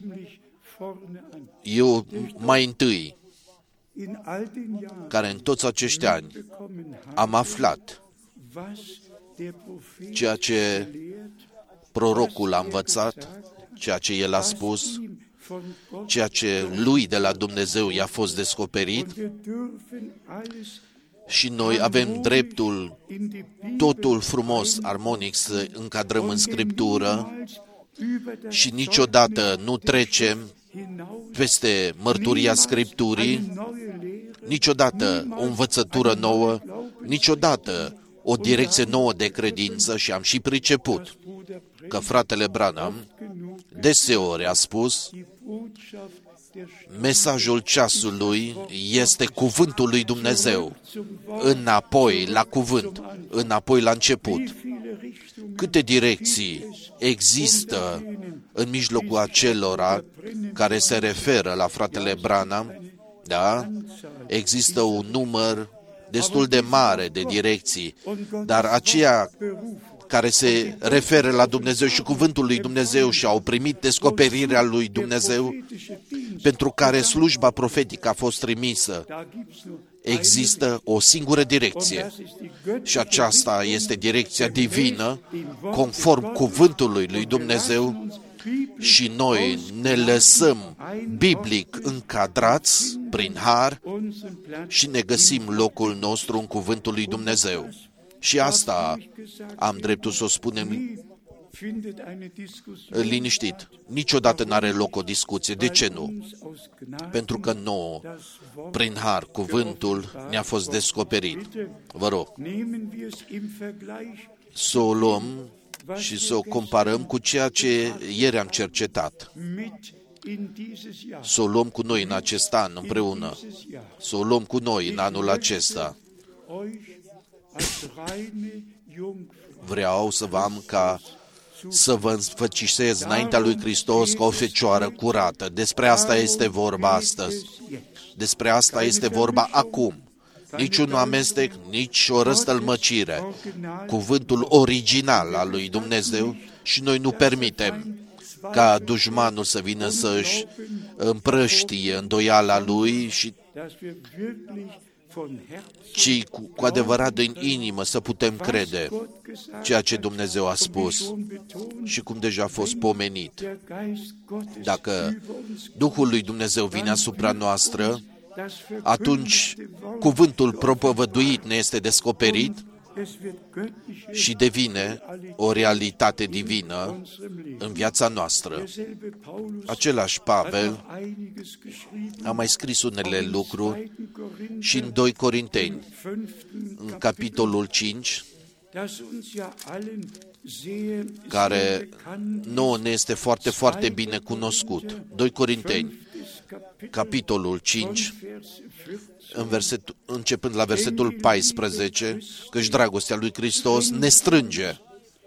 eu mai întâi, care în toți acești ani am aflat ceea ce prorocul a învățat, ceea ce el a spus, ceea ce lui de la Dumnezeu i-a fost descoperit, și noi avem dreptul, totul frumos, armonic, să încadrăm în Scriptură și niciodată nu trecem peste mărturia Scripturii, niciodată o învățătură nouă, niciodată o direcție nouă de credință. Și am și priceput că fratele Branham deseori a spus, mesajul ceasului este cuvântul lui Dumnezeu, înapoi la cuvânt, înapoi la început. Câte direcții există în mijlocul acelora care se referă la fratele Branham? Da? Există un număr destul de mare de direcții, dar aceia care se referă la Dumnezeu și cuvântul lui Dumnezeu și au primit descoperirea lui Dumnezeu, pentru care slujba profetică a fost trimisă, există o singură direcție și aceasta este direcția divină, conform cuvântului lui Dumnezeu, și noi ne lăsăm biblic încadrați prin har și ne găsim locul nostru în cuvântul lui Dumnezeu. Și asta am dreptul să o spunem liniștit. Niciodată n-are loc o discuție. De ce nu? Pentru că nouă, prin har, cuvântul ne-a fost descoperit. Vă rog, să o luăm și să o comparăm cu ceea ce ieri am cercetat. Să o luăm cu noi în acest an împreună. Să o luăm cu noi în anul acesta. Vreau să vă am ca să vă înfățișez înaintea lui Hristos ca o fecioară curată. Despre asta este vorba astăzi. Despre asta este vorba acum. Niciun amestec, nici o răstălmăcire. Cuvântul original al lui Dumnezeu și noi nu permitem ca dușmanul să vină să-și împrăștie îndoiala lui, ci cu adevărat din inimă să putem crede ceea ce Dumnezeu a spus și cum deja a fost pomenit. Dacă Duhul lui Dumnezeu vine asupra noastră, atunci cuvântul propovăduit ne este descoperit și devine o realitate divină în viața noastră. Același Pavel a mai scris unele lucruri și în 2 Corinteni, în capitolul 5, care nouă ne este foarte, foarte bine cunoscut. 2 Corinteni, capitolul 5, începând la versetul 14, căci dragostea lui Hristos ne strânge,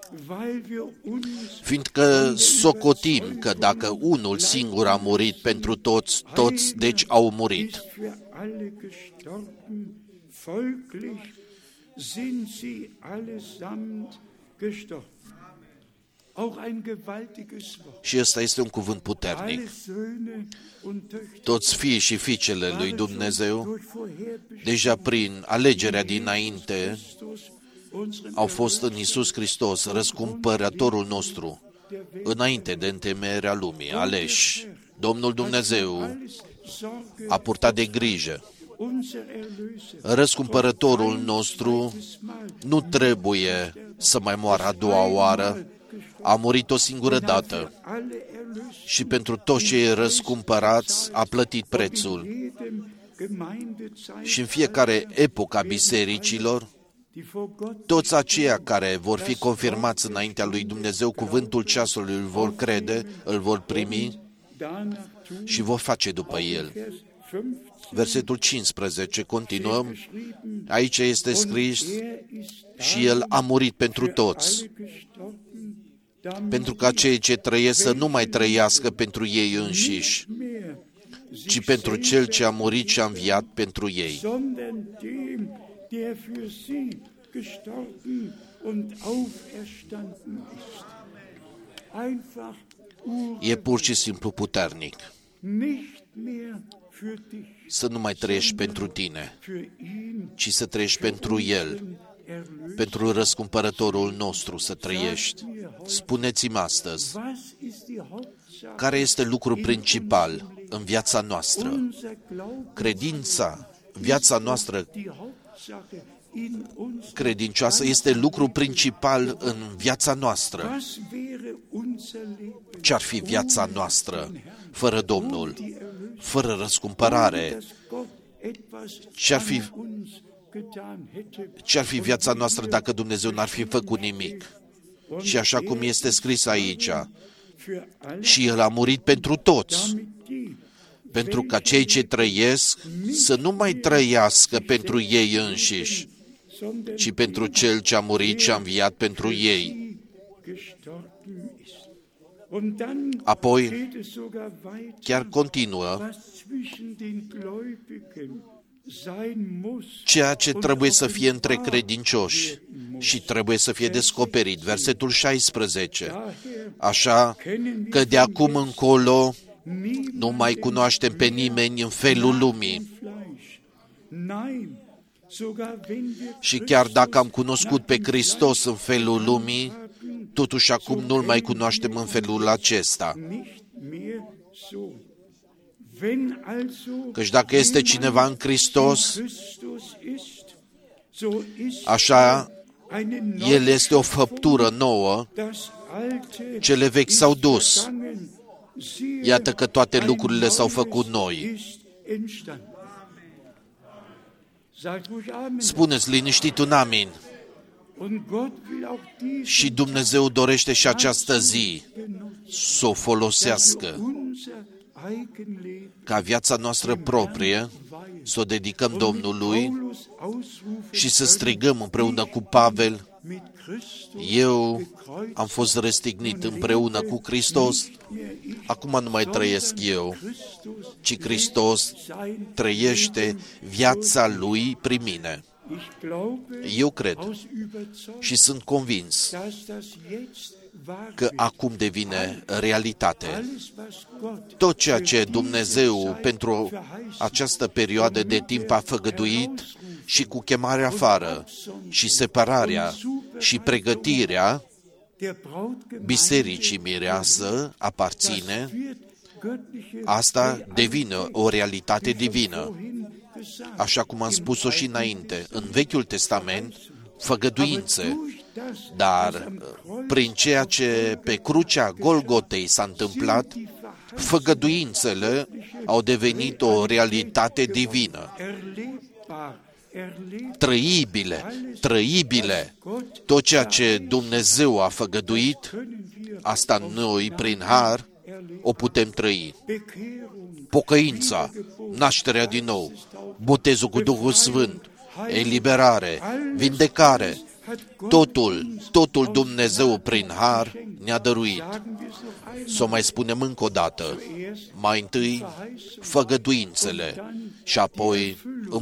fiindcă socotim că dacă unul singur a murit pentru toți, toți deci au murit. Și ăsta este un cuvânt puternic. Toți fiii și fiicele lui Dumnezeu, deja prin alegerea dinainte, au fost în Iisus Hristos, răscumpărătorul nostru, înainte de întemeierea lumii, aleși. Domnul Dumnezeu a purtat de grijă. Răscumpărătorul nostru nu trebuie să mai moară a doua oară, a murit o singură dată și pentru toți cei răscumpărați a plătit prețul. Și în fiecare epocă a bisericilor, Toți aceia care vor fi confirmați înaintea lui Dumnezeu, cuvântul ceasului îl vor crede, îl vor primi și vor face după el. Versetul 15, continuăm. Aici este scris: și el a murit pentru toți, pentru ca cei ce trăiesc să nu mai trăiască pentru ei înșiși, ci pentru cel ce a murit și a înviat pentru ei. E pur și simplu puternic. Să nu mai trăiești pentru tine, ci să trăiești pentru El, pentru răscumpărătorul nostru să trăiești. Spuneți-mi astăzi, care este lucrul principal în viața noastră? Credința, viața noastră credincioasă este lucrul principal în viața noastră. Ce-ar fi viața noastră fără Domnul, fără răscumpărare? Ce-ar fi viața noastră dacă Dumnezeu n-ar fi făcut nimic? Și așa cum este scris aici, și El a murit pentru toți, pentru ca cei ce trăiesc să nu mai trăiască pentru ei înșiși, ci pentru Cel ce a murit și a înviat pentru ei. Apoi, chiar continuă, ceea ce trebuie să fie între credincioși și trebuie să fie descoperit. Versetul 16. Așa că de acum încolo nu mai cunoaștem pe nimeni în felul lumii. Și chiar dacă am cunoscut pe Hristos în felul lumii, totuși acum nu-L mai cunoaștem în felul acesta. Căci dacă este cineva în Hristos, așa, el este o făptură nouă, cele vechi s-au dus. Iată că toate lucrurile s-au făcut noi. Spuneți liniștit un amin. Și Dumnezeu dorește și această zi să o folosească ca viața noastră proprie, să o dedicăm Domnului și să strigăm împreună cu Pavel: eu am fost răstignit împreună cu Hristos, acum nu mai trăiesc eu, ci Hristos trăiește viața Lui prin mine. Eu cred și sunt convins că acum devine realitate. Tot ceea ce Dumnezeu pentru această perioadă de timp a făgăduit și cu chemarea afară și separarea și pregătirea bisericii mireasă aparține, asta devine o realitate divină. Așa cum am spus-o și înainte, în Vechiul Testament, făgăduințe, dar prin ceea ce pe crucea Golgotei s-a întâmplat, făgăduințele au devenit o realitate divină. Trăibile, tot ceea ce Dumnezeu a făgăduit, asta noi, prin har, o putem trăi. Pocăința, nașterea din nou, botezul cu Duhul Sfânt, eliberare, vindecare, totul Dumnezeu prin har ne-a dăruit. Să o mai spunem încă o dată, mai întâi făgăduințele și apoi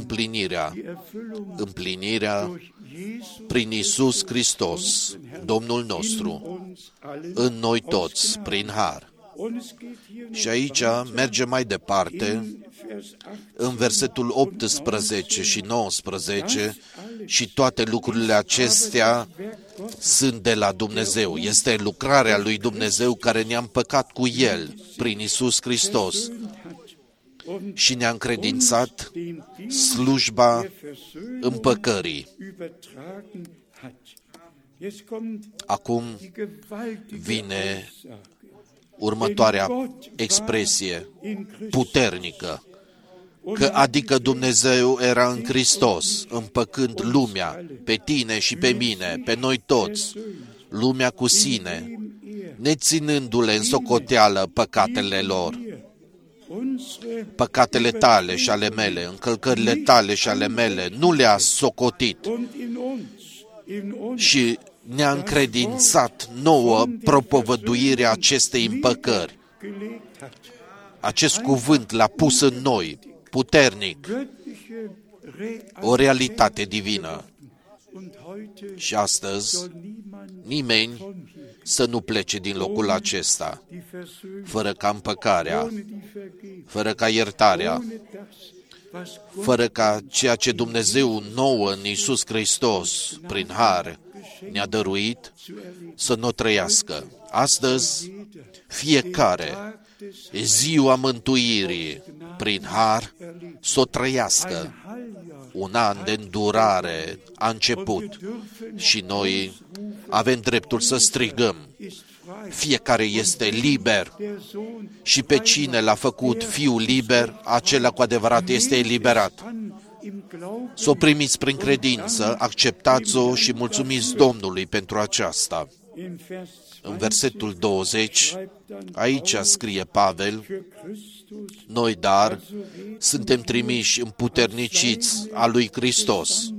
împlinirea prin Iisus Hristos, Domnul nostru, în noi toți, prin har. Și aici merge mai departe, în versetul 18 și 19, și toate lucrurile acestea sunt de la Dumnezeu. Este lucrarea lui Dumnezeu care ne-a împăcat cu El prin Iisus Hristos și ne-a încredințat slujba împăcării. Acum vine următoarea expresie puternică. că adică Dumnezeu era în Hristos, împăcând lumea, pe tine și pe mine, pe noi toți, lumea cu sine, neținându-le în socoteală păcatele lor. Păcatele tale și ale mele, încălcările tale și ale mele, nu le-a socotit și ne-a încredințat nouă propovăduirea acestei împăcări. Acest cuvânt l-a pus în noi, puternic, o realitate divină. Și astăzi, nimeni să nu plece din locul acesta, fără ca împăcarea, fără ca iertarea, fără ca ceea ce Dumnezeu nouă în Iisus Hristos, prin har, ne-a dăruit, să nu o trăiască. Astăzi, fiecare ziua mântuirii, prin har, să o trăiască. Un an de îndurare a început și noi avem dreptul să strigăm. Fiecare este liber și pe cine l-a făcut Fiul liber, acela cu adevărat este eliberat. Să o primiți prin credință, acceptați-o și mulțumiți Domnului pentru aceasta. În versetul 20, aici scrie Pavel, noi, dar, suntem trimiși împuterniciți a lui Hristos,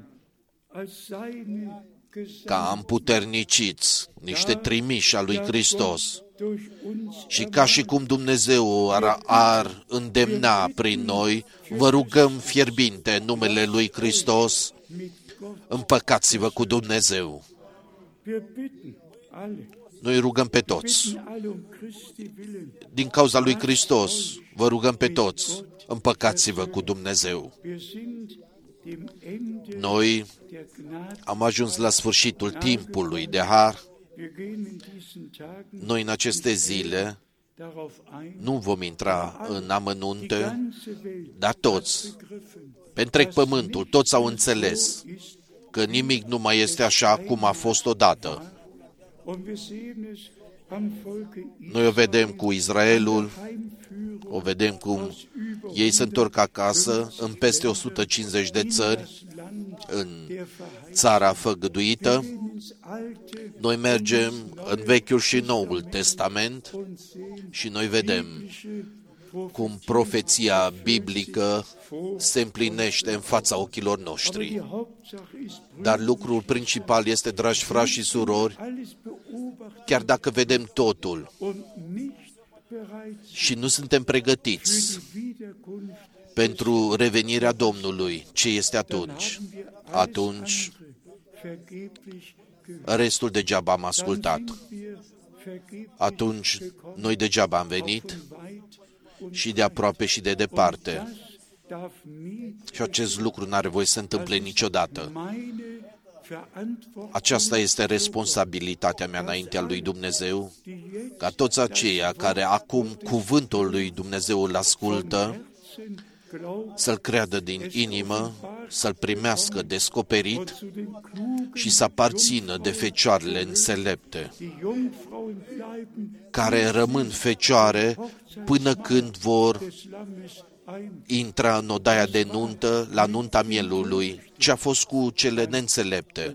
ca împuterniciți, niște trimiși a lui Hristos. Și ca și cum Dumnezeu ar îndemna prin noi, vă rugăm fierbinte în numele lui Hristos, împăcați-vă cu Dumnezeu. Noi rugăm pe toți. Din cauza lui Hristos, vă rugăm pe toți, împăcați-vă cu Dumnezeu. Noi am ajuns la sfârșitul timpului de har. Noi în aceste zile nu vom intra în amănunte, dar toți, pe întreg pământul, toți au înțeles că nimic nu mai este așa cum a fost odată. Noi o vedem cu Israelul, o vedem cum ei se întorc acasă în peste 150 de țări, în țara făgăduită. Noi mergem în Vechiul și Noul Testament și noi vedem cum profeția biblică se împlinește în fața ochilor noștri. Dar lucrul principal este, dragi frați și surori, chiar dacă vedem totul și nu suntem pregătiți pentru revenirea Domnului, ce este atunci? Atunci, restul degeaba am ascultat. Atunci, noi degeaba am venit și de aproape și de departe. Și acest lucru nu are voie să se întâmple niciodată. Aceasta este responsabilitatea mea înaintea lui Dumnezeu, ca toți aceia care acum cuvântul lui Dumnezeu îl ascultă, să-l creadă din inimă, să-l primească descoperit și să aparțină de fecioarele înțelepte, care rămân fecioare până când vor intra în odaia de nuntă, la nunta mielului. Ce a fost cu cele neînțelepte?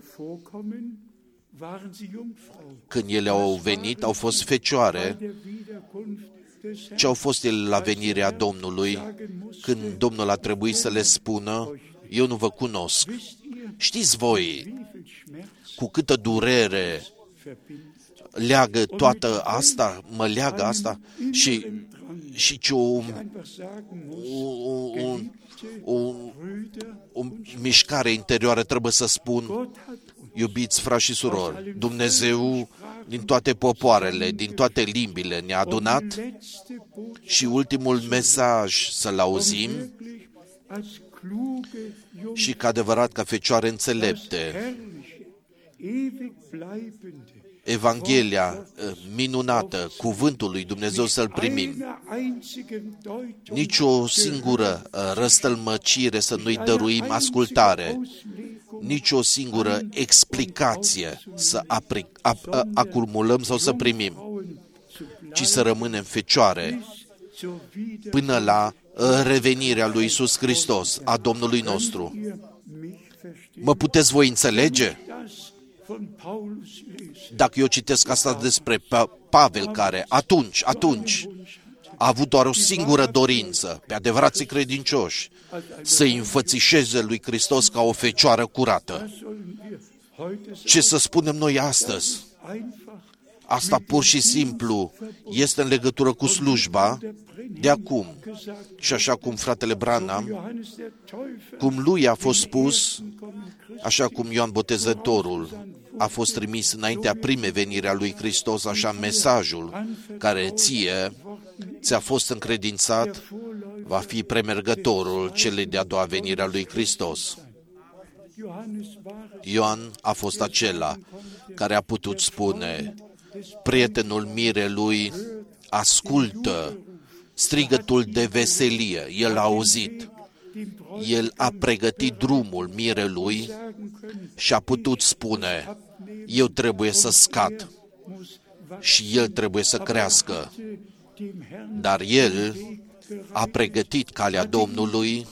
Când ele au venit, au fost fecioare. Ce au fost ele la venirea Domnului, când Domnul a trebuit să le spună, eu nu vă cunosc. Știți voi cu câtă durere leagă toată asta, mă leagă asta și ce o mișcare interioară trebuie să spun, iubiți frați și surori, Dumnezeu din toate popoarele, din toate limbile ne-a adunat și ultimul mesaj să-l auzim și ca adevărat ca fecioare înțelepte, Evanghelia minunată, cuvântul lui Dumnezeu să-l primim. Nici o singură răstălmăcire să nu-i dăruim ascultare, nici o singură explicație să acumulăm sau să primim, ci să rămânem fecioare până la revenirea lui Iisus Hristos, a Domnului nostru. Mă puteți voi înțelege? Dacă eu citesc asta despre Pavel, care atunci a avut doar o singură dorință, pe adevărații credincioși, să-i înfățișeze lui Hristos ca o fecioară curată. Ce să spunem noi astăzi? Asta pur și simplu este în legătură cu slujba de acum. Și așa cum fratele Branham, cum lui a fost spus, așa cum Ioan Botezătorul a fost trimis înaintea primei veniri a lui Hristos, așa mesajul care ți-a fost încredințat va fi premergătorul celei de-a doua venire a lui Hristos. Ioan a fost acela care a putut spune, prietenul mirelui ascultă strigătul de veselie, el a auzit, el a pregătit drumul mirelui și a putut spune, eu trebuie să scad și el trebuie să crească, dar el a pregătit calea Domnului,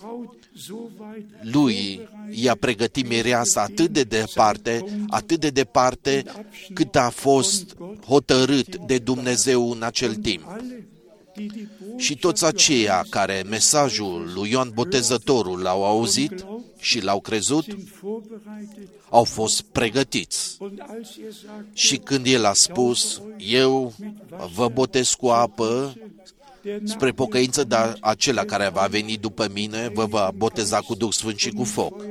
lui i-a pregătit mireasa atât de departe cât a fost hotărât de Dumnezeu în acel timp. Și toți aceia care mesajul lui Ioan Botezătorul l-au auzit și l-au crezut, au fost pregătiți. Și când el a spus, eu vă botez cu apă spre pocăință, dar acela care va veni după mine vă va boteza cu Duh Sfânt și cu foc.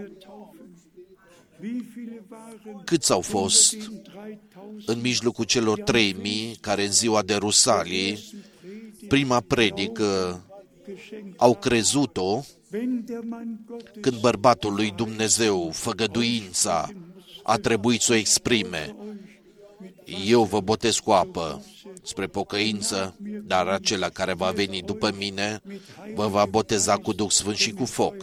Câți au fost în mijlocul celor 3000 care în ziua de Rusalii, prima predică, au crezut-o, când bărbatul lui Dumnezeu, făgăduința, a trebuit să o exprime. Eu vă botez cu apă spre pocăință, dar acela care va veni după mine vă va boteza cu Duh Sfânt și cu foc.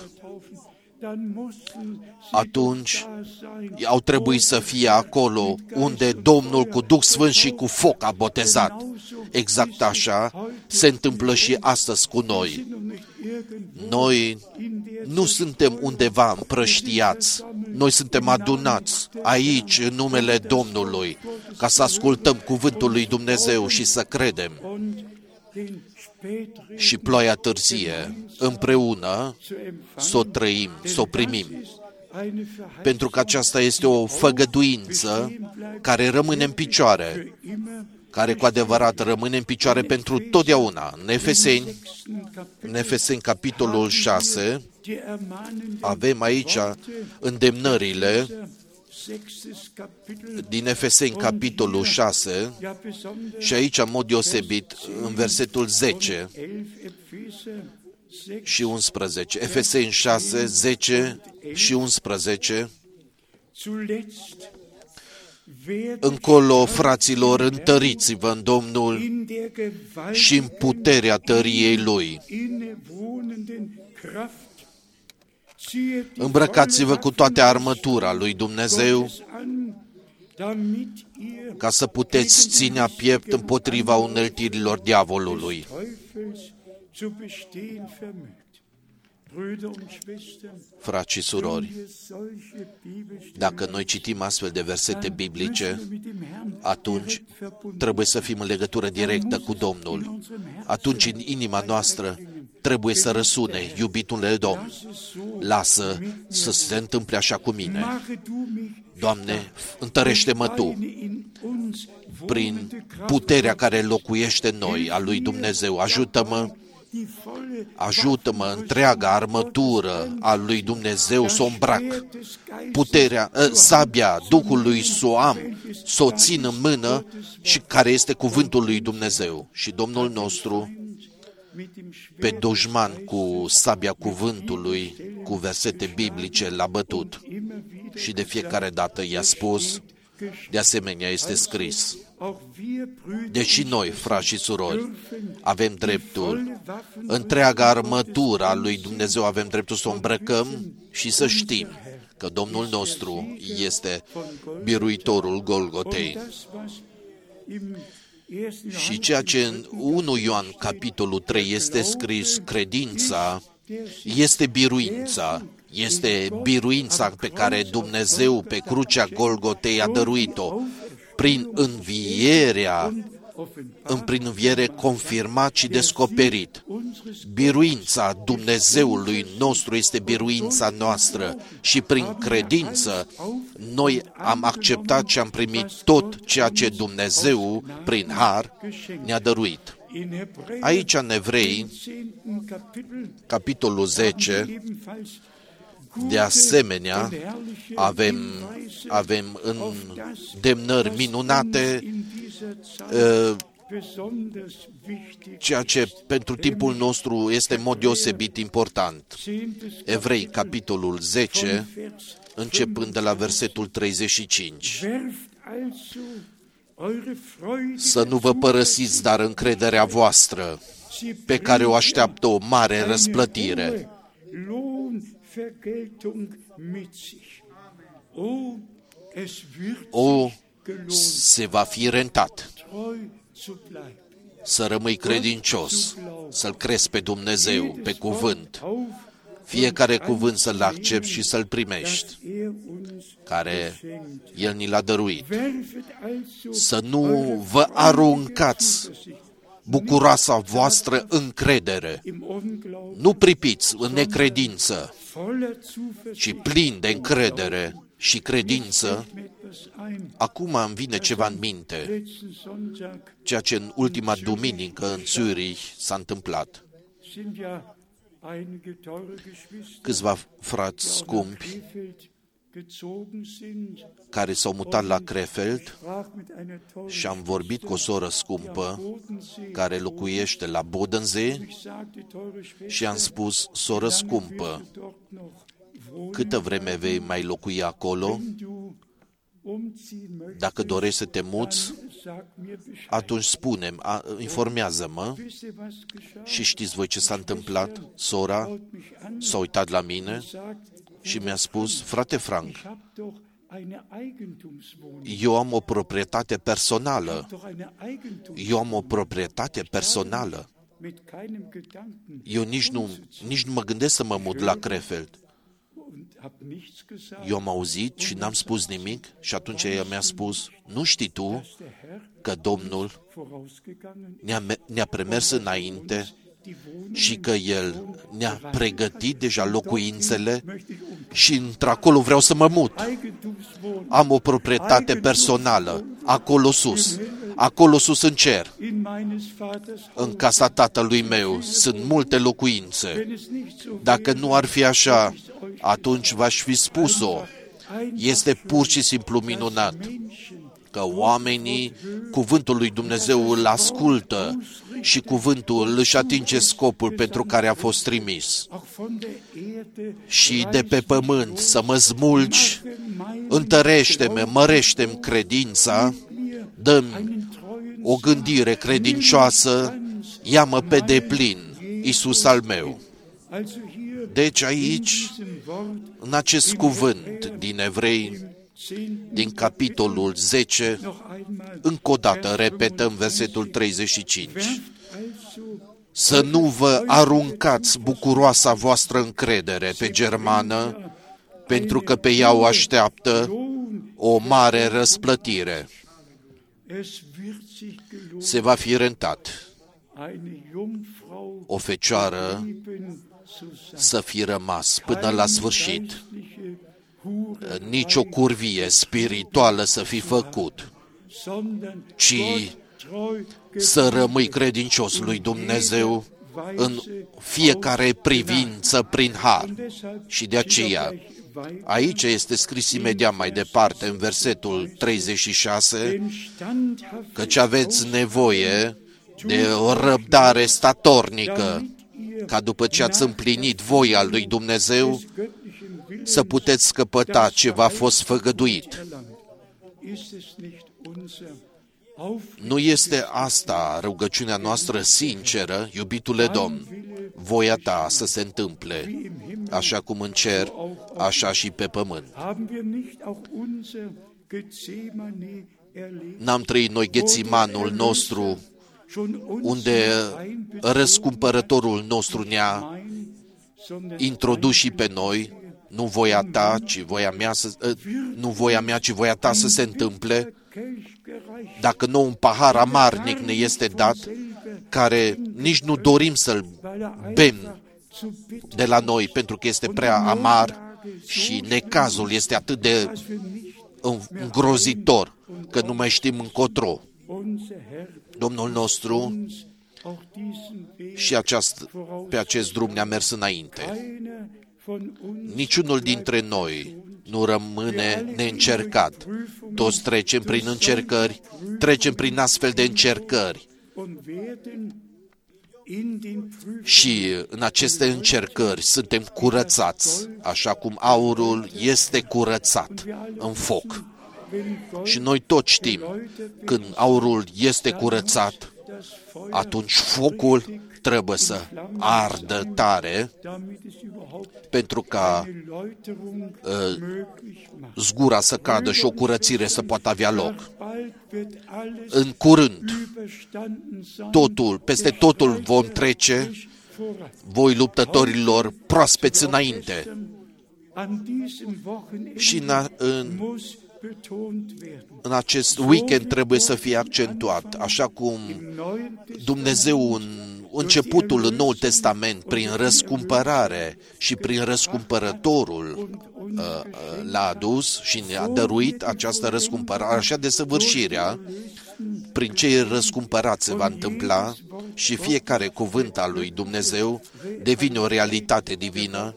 Atunci au trebuit să fie acolo unde Domnul cu Duh Sfânt și cu foc a botezat. Exact așa se întâmplă și astăzi cu noi. Noi nu suntem undeva împrăștiați, noi suntem adunați aici în numele Domnului ca să ascultăm cuvântul lui Dumnezeu și să credem. Și ploaia târzie împreună să o trăim, să o primim. Pentru că aceasta este o făgăduință care rămâne în picioare, care cu adevărat rămâne în picioare pentru totdeauna. În Efeseni, capitolul 6, avem aici îndemnările din Efeseni, capitolul 6, și aici, în mod deosebit, în versetul 10 și 11. Efeseni 6, 10 și 11. Încolo, fraților, întăriți-vă în Domnul și în puterea tăriei Lui. Îmbrăcați-vă cu toată armătura lui Dumnezeu ca să puteți ținea piept împotriva uneltirilor diavolului. Frați și surori, dacă noi citim astfel de versete biblice, atunci trebuie să fim în legătură directă cu Domnul. Atunci în inima noastră trebuie să răsune, iubitule Domn, lasă să se întâmple așa cu mine. Doamne, întărește-mă Tu prin puterea care locuiește în noi, a lui Dumnezeu. Ajută-mă întreaga armătură a lui Dumnezeu să o îmbrac. Sabia Duhului să o am, să o țin în mână și care este cuvântul lui Dumnezeu. Și Domnul nostru, pe dușman cu sabia cuvântului, cu versete biblice, l-a bătut. Și de fiecare dată i-a spus, de asemenea este scris. Deși noi, frați și surori, avem dreptul, întreaga armătură a lui Dumnezeu avem dreptul să o îmbrăcăm și să știm că Domnul nostru este biruitorul Golgotei. Și ceea ce în 1 Ioan, capitolul 3, este scris, credința este biruința. Este biruința pe care Dumnezeu pe crucea Golgotei a dăruit-o prin înviere confirmat și descoperit. Biruința Dumnezeului nostru este biruința noastră și prin credință noi am acceptat și am primit tot ceea ce Dumnezeu prin har ne-a dăruit. Aici în Evrei, capitolul 10, de asemenea, avem îndemnări minunate, ceea ce pentru timpul nostru este în mod deosebit important. Evrei, capitolul 10, începând de la versetul 35. Să nu vă părăsiți, dar încrederea voastră, pe care o așteaptă o mare răsplătire. Se va fi rentat să rămâi credincios, să-L crezi pe Dumnezeu, pe cuvânt, fiecare cuvânt să-L accepti și să-L primești, care El ni l-a dăruit. Să nu vă aruncați bucuroasa voastră încredere. Nu pripiți în necredință, ci plini de încredere și credință. Acum îmi vine ceva în minte, ceea ce în ultima duminică în Zurich s-a întâmplat. Câțiva frați scumpi care s-au mutat la Krefeld și am vorbit cu o soră scumpă care locuiește la Bodensee și am spus, soră scumpă, câtă vreme vei mai locui acolo? Dacă dorești să te muți, atunci spune-mi, informează-mă. Și știți voi ce s-a întâmplat? Sora s-a uitat la mine și mi-a spus, frate Frank, eu am o proprietate personală. Eu nici nu mă gândesc să mă mut la Krefeld. Eu am auzit și n-am spus nimic și atunci ea mi-a spus, nu știi tu că Domnul ne-a premers înainte și că El ne-a pregătit deja locuințele și într-acolo vreau să mă mut. Am o proprietate personală, acolo sus în cer. În casa tatălui meu sunt multe locuințe. Dacă nu ar fi așa, atunci v-aș fi spus-o. Este pur și simplu minunat că oamenii cuvântul lui Dumnezeu îl ascultă și cuvântul își atinge scopul pentru care a fost trimis. Și de pe pământ să mă smulgi, întărește-mă, mărește-mi credința, dă-mi o gândire credincioasă, ia-mă pe deplin, Iisus al meu. Deci aici, în acest cuvânt din Evrei, din capitolul 10, încă o dată repetăm versetul 35. Să nu vă aruncați bucuroasa voastră încredere pe germană, pentru că pe ea o așteaptă o mare răsplătire. Se va fi rentat o fecioară să fi rămas până la sfârșit, nici o curvie spirituală să fi făcut, ci să rămâi credincios lui Dumnezeu în fiecare privință prin har. Și de aceea, aici este scris imediat mai departe, în versetul 36, căci aveți nevoie de o răbdare statornică, ca după ce ați împlinit voia lui Dumnezeu, să puteți scăpăta ce v-a fost făgăduit. Nu este asta rugăciunea noastră sinceră, iubitule Domn, voia ta să se întâmple, așa cum în cer, așa și pe pământ. N-am trăit noi Ghețimanul nostru, unde răscumpărătorul nostru ne-a introdus și pe noi, nu voia ta, ci voia mea, nu voia mea, ci voia ta să se întâmple. Dacă nu un pahar amarnic ne este dat, care nici nu dorim să-l bem de la noi, pentru că este prea amar și necazul este atât de îngrozitor, că nu mai știm încotro. Domnul nostru și pe acest drum ne-a mers înainte. Niciunul dintre noi nu rămâne neîncercat. Toți trecem prin încercări, trecem prin astfel de încercări. Și în aceste încercări suntem curățați, așa cum aurul este curățat în foc. Și noi toți știm, când aurul este curățat, atunci focul trebuie să ardă tare pentru ca zgura să cadă și o curățire să poată avea loc. În curând, peste totul vom trece, voi luptătorilor proaspeți înainte. Și în acest weekend trebuie să fie accentuat, așa cum Dumnezeu în începutul în Noul Testament, prin răscumpărare și prin răscumpărătorul l-a adus și ne-a dăruit această răscumpărare, așa desăvârșirea, prin cei răscumpărați se va întâmpla și fiecare cuvânt al lui Dumnezeu devine o realitate divină.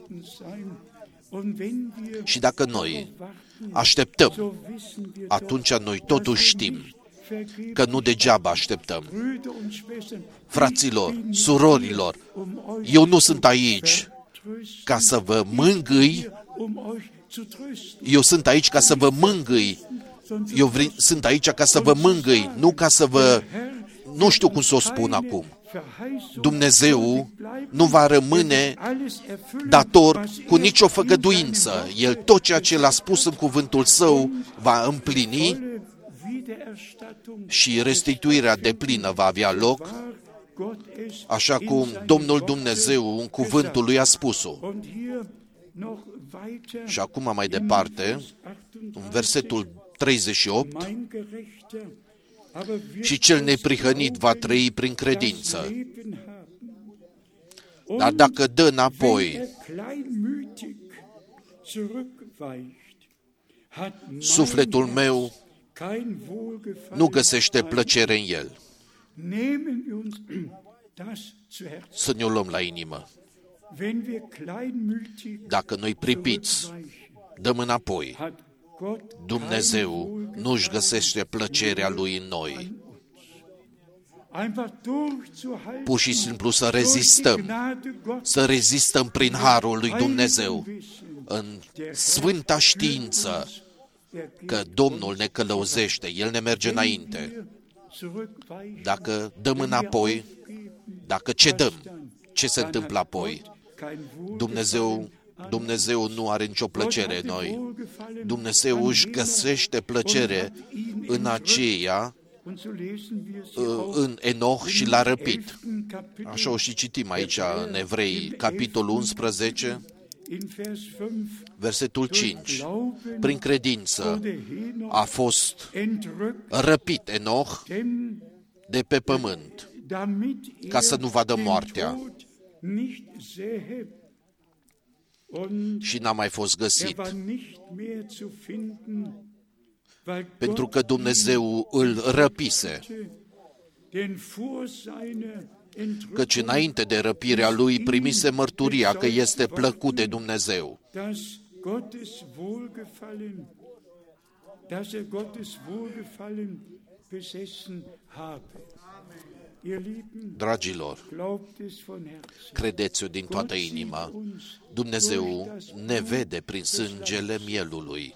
Și dacă noi așteptăm, atunci noi totuși știm că nu degeaba așteptăm. Fraților, surorilor, eu nu sunt aici ca să vă mângâi, eu sunt aici ca să vă mângâi, sunt aici ca să vă mângâi, nu ca să vă... Nu știu cum să o spun acum. Dumnezeu nu va rămâne dator cu nicio făgăduință. El tot ceea ce l-a spus în cuvântul său va împlini și restituirea deplină va avea loc, așa cum Domnul Dumnezeu în cuvântul lui a spus-o. Și acum mai departe, în versetul 38, și cel neprihănit va trăi prin credință. Dar dacă dă înapoi, sufletul meu nu găsește plăcere în el. Să ne o luăm la inimă. Dacă noi pripiți, dăm înapoi, Dumnezeu nu-și găsește plăcerea Lui în noi. Pur și simplu să rezistăm prin harul lui Dumnezeu, în sfânta știință că Domnul ne călăuzește, El ne merge înainte. Dacă dăm înapoi, dacă cedăm, ce se întâmplă apoi? Dumnezeu nu are nicio plăcere în noi. Dumnezeu își găsește plăcere în aceea, în Enoch și l-a răpit. Așa o și citim aici în Evrei, capitolul 11, versetul 5. Prin credință a fost răpit Enoch de pe pământ, ca să nu vadă moartea. Și n-a mai fost găsit, pentru că Dumnezeu îl răpise, căci înainte de răpirea lui primise mărturia că este plăcut de Dumnezeu. Dragilor, credeți-o din toată inima, Dumnezeu ne vede prin sângele mielului.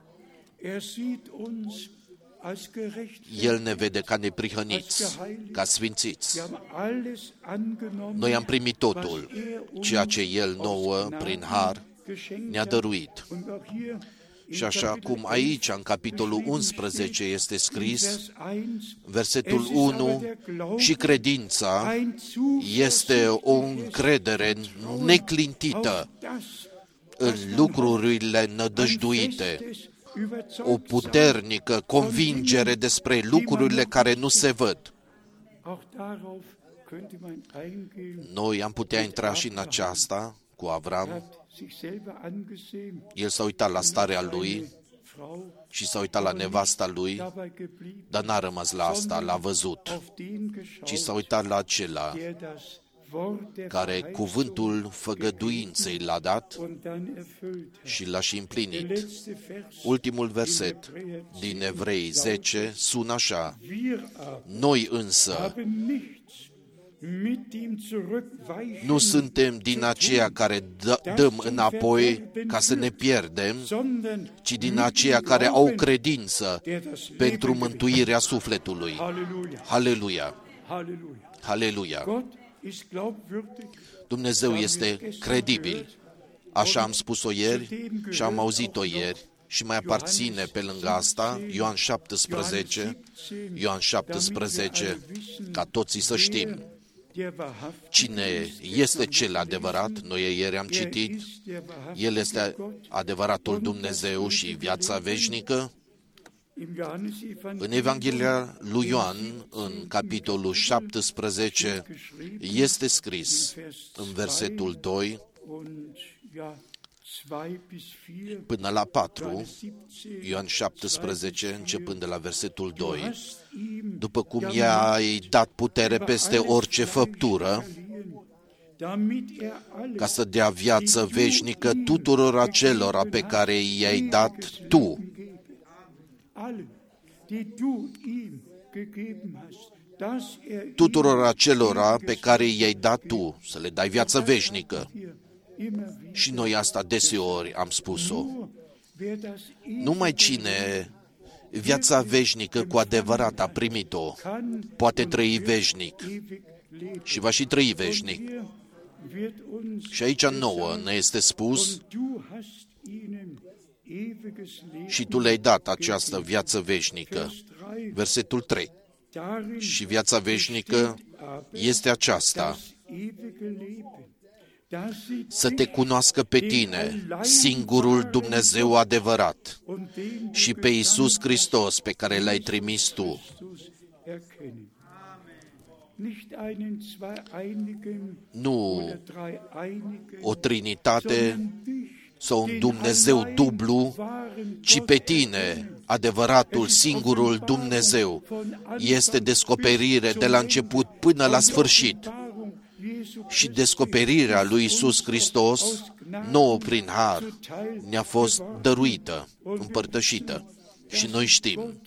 El ne vede ca neprihăniți, ca sfințiți. Noi am primit totul, ceea ce El nouă, prin har, ne-a dăruit. Și așa cum aici, în capitolul 11, este scris, versetul 1, și credința este o încredere neclintită în lucrurile nădăjduite, o puternică convingere despre lucrurile care nu se văd. Noi am putea intra și în aceasta cu Avram. El s-a uitat la starea lui și s-a uitat la nevasta lui, dar n-a rămas la asta, l-a văzut, ci s-a uitat la acela care cuvântul făgăduinței l-a dat și l-a și împlinit. Ultimul verset din Evrei 10 sună așa: noi însă nu suntem din aceia care dăm înapoi ca să ne pierdem, ci din aceia care au credință pentru mântuirea sufletului. Haleluia! Haleluia! Dumnezeu este credibil. Așa am spus-o ieri și am auzit-o ieri și mai aparține pe lângă asta Ioan 17, ca toții să știm. Cine este cel adevărat? Noi ieri am citit, El este adevăratul Dumnezeu și viața veșnică. În Evanghelia lui Ioan, în capitolul 17, este scris în versetul 2 până la 4, Ioan 17, începând de la versetul 2, după cum i-ai dat putere peste orice făptură, ca să dea viață veșnică tuturor acelora pe care i-ai dat tu. Tuturor acelora pe care i-ai dat tu, să le dai viață veșnică. Și noi asta deseori am spus-o. Numai cine viața veșnică cu adevărat a primit-o, poate trăi veșnic și va și trăi veșnic. Și aici nouă ne este spus: și tu le-ai dat această viață veșnică. Versetul 3. Și viața veșnică este aceasta: să te cunoască pe tine, singurul Dumnezeu adevărat, și pe Iisus Hristos pe care l-ai trimis tu. Nu o trinitate sau un Dumnezeu dublu, ci pe tine, adevăratul, singurul Dumnezeu. Este descoperire de la început până la sfârșit. Și descoperirea lui Iisus Hristos, nouă prin har, ne-a fost dăruită, împărtășită. Și noi știm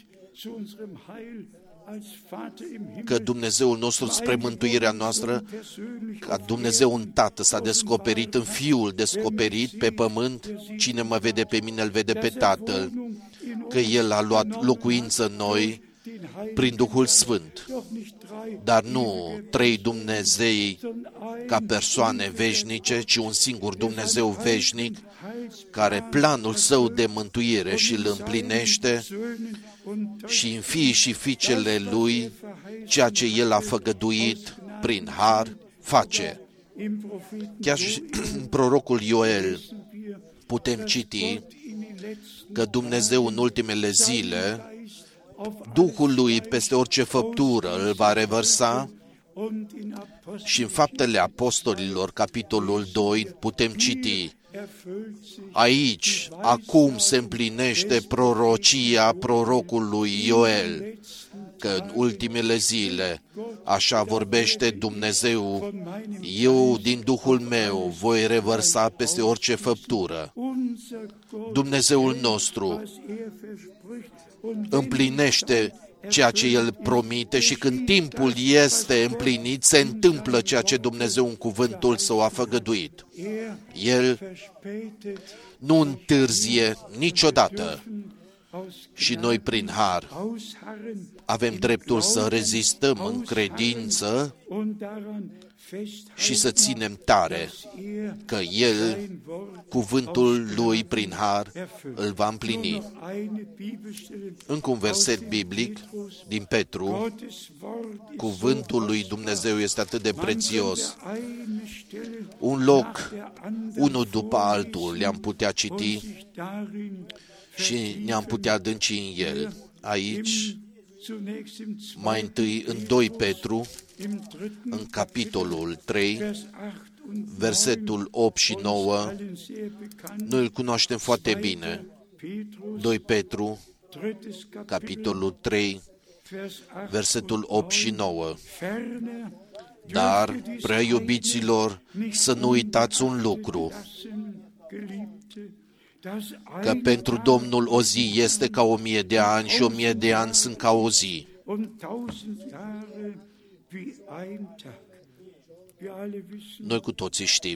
că Dumnezeul nostru spre mântuirea noastră, ca Dumnezeu un Tată s-a descoperit în Fiul descoperit pe pământ. Cine mă vede pe mine, îl vede pe Tatăl, că El a luat locuință în noi prin Duhul Sfânt. Dar nu trei Dumnezei ca persoane veșnice, ci un singur Dumnezeu veșnic, care planul său de mântuire și îl împlinește și în fiii și fiicele lui, ceea ce El a făgăduit prin har, face. Chiar și în prorocul Ioel putem citi că Dumnezeu în ultimele zile Duhul lui peste orice făptură îl va revărsa. Și în Faptele Apostolilor, capitolul 2, putem citi: aici, acum se împlinește prorocia prorocului Ioel, că în ultimele zile, așa vorbește Dumnezeu, eu din Duhul meu voi revărsa peste orice făptură. Dumnezeul nostru împlinește ceea ce El promite și când timpul este împlinit, se întâmplă ceea ce Dumnezeu în cuvântul Său a făgăduit. El nu întârzie niciodată și noi prin har avem dreptul să rezistăm în credință și să ținem tare că El, cuvântul Lui prin har, îl va împlini. Încă un verset biblic din Petru. Cuvântul lui Dumnezeu este atât de prețios. Un loc, unul după altul, le-am putea citi și ne-am putea adânci în el. Aici, mai întâi în 2 Petru, în capitolul 3, versetul 8 și 9, noi îl cunoaștem foarte bine. 2 Petru, capitolul 3, versetul 8 și 9. Dar, prea iubiților, să nu uitați un lucru, că pentru Domnul o zi este ca 1000 de ani și 1000 de ani sunt ca o zi. Noi cu toții știm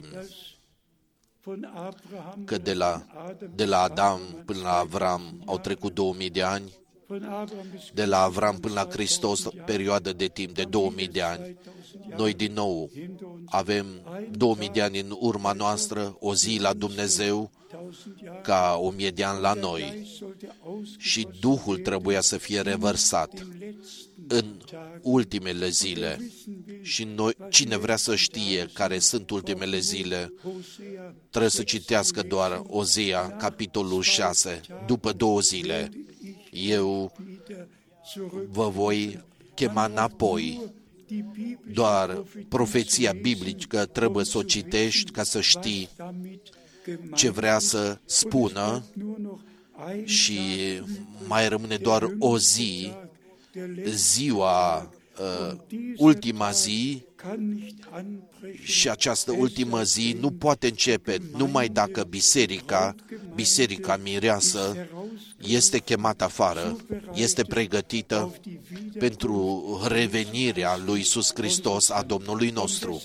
că de la Adam până la Avram au trecut 2000 de ani, de la Avram până la Hristos, perioadă de timp de 2000 de ani. Noi din nou avem 2000 de ani în urma noastră, o zi la Dumnezeu, ca 1000 de ani la noi. Și Duhul trebuia să fie revărsat în ultimele zile. Și noi, cine vrea să știe care sunt ultimele zile, trebuie să citească doar Ozea, capitolul 6, după 2 zile. Eu vă voi chema înapoi. Doar profeția biblică trebuie să o citești ca să știi ce vrea să spună și mai rămâne doar o zi, ziua, ultima zi, și această ultimă zi nu poate începe numai dacă biserica mireasă este chemată afară, este pregătită pentru revenirea lui Iisus Hristos, a Domnului nostru.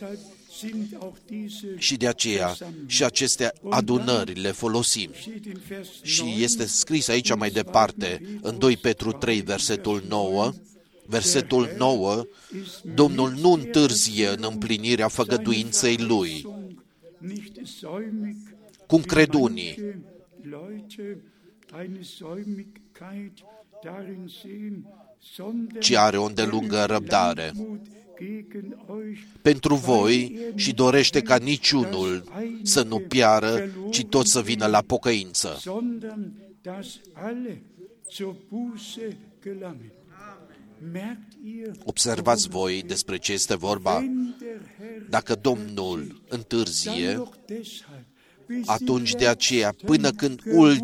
Și de aceea și aceste adunări le folosim. Și este scris aici mai departe, în 2 Petru 3, versetul 9, Domnul nu întârzie în împlinirea făgăduinței Lui, cum cred unii, ci are o îndelungă răbdare pentru voi și dorește ca niciunul să nu piară, ci tot să vină la pocăință. Observați voi despre ce este vorba. Dacă Domnul întârzie, atunci de aceea, până când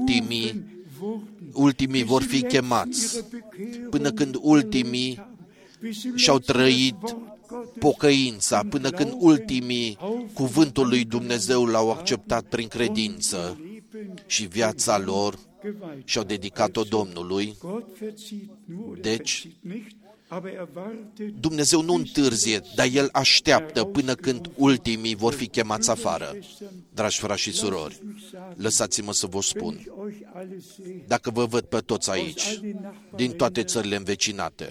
ultimii vor fi chemați, până când ultimii și-au trăit pocăința, până când ultimii cuvântul lui Dumnezeu l-au acceptat prin credință și viața lor și-au dedicat-o Domnului. Deci, Dumnezeu nu întârzie, dar El așteaptă până când ultimii vor fi chemați afară. Dragi frați și surori, lăsați-mă să vă spun, dacă vă văd pe toți aici, din toate țările învecinate,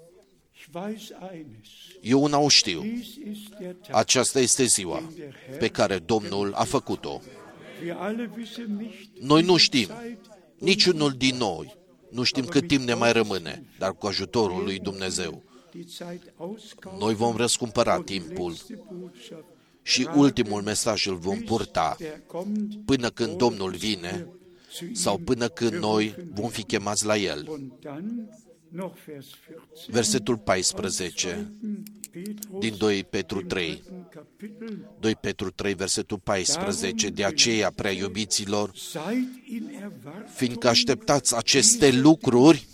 eu una o știu, aceasta este ziua pe care Domnul a făcut-o. Noi nu știm, niciunul din noi, nu știm cât timp ne mai rămâne, dar cu ajutorul lui Dumnezeu, noi vom răscumpăra timpul și ultimul mesaj îl vom purta până când Domnul vine sau până când noi vom fi chemați la El. Versetul 14 din 2 Petru 3. 2 Petru 3, versetul 14. De aceea, prea iubiților, fiindcă așteptați aceste lucruri,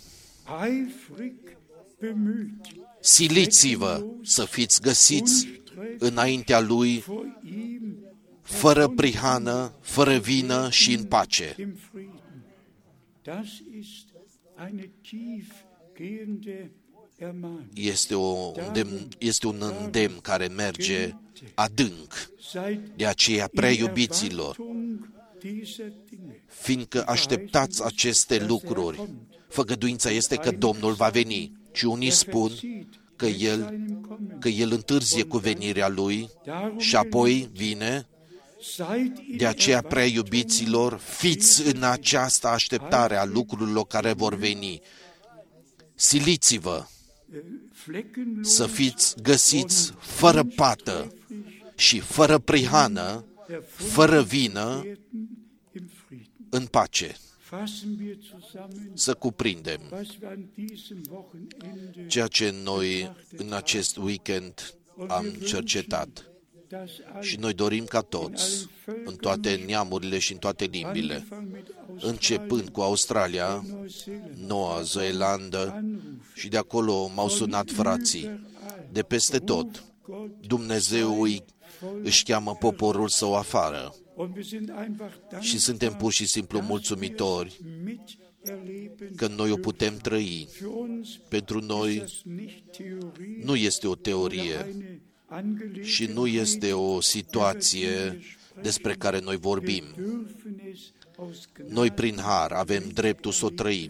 siliți-vă să fiți găsiți înaintea Lui, fără prihană, fără vină și în pace. Este un îndemn care merge adânc. De aceea, prea iubiților, fiindcă așteptați aceste lucruri. Făgăduința este că Domnul va veni. Și unii spun că El întârzie cu venirea Lui și apoi vine. De aceea, prea iubiților, fiți în această așteptare a lucrurilor care vor veni. Siliți-vă să fiți găsiți fără pată și fără prihană, fără vină, în pace. Să cuprindem ceea ce noi în acest weekend am cercetat. Și noi dorim ca toți, în toate neamurile și în toate limbile, începând cu Australia, Noua Zeelandă, și de acolo m-au sunat frații. De peste tot, Dumnezeu își cheamă poporul său afară. Și suntem pur și simplu mulțumitori că noi o putem trăi. Pentru noi nu este o teorie și nu este o situație despre care noi vorbim. Noi, prin har, avem dreptul să o trăim.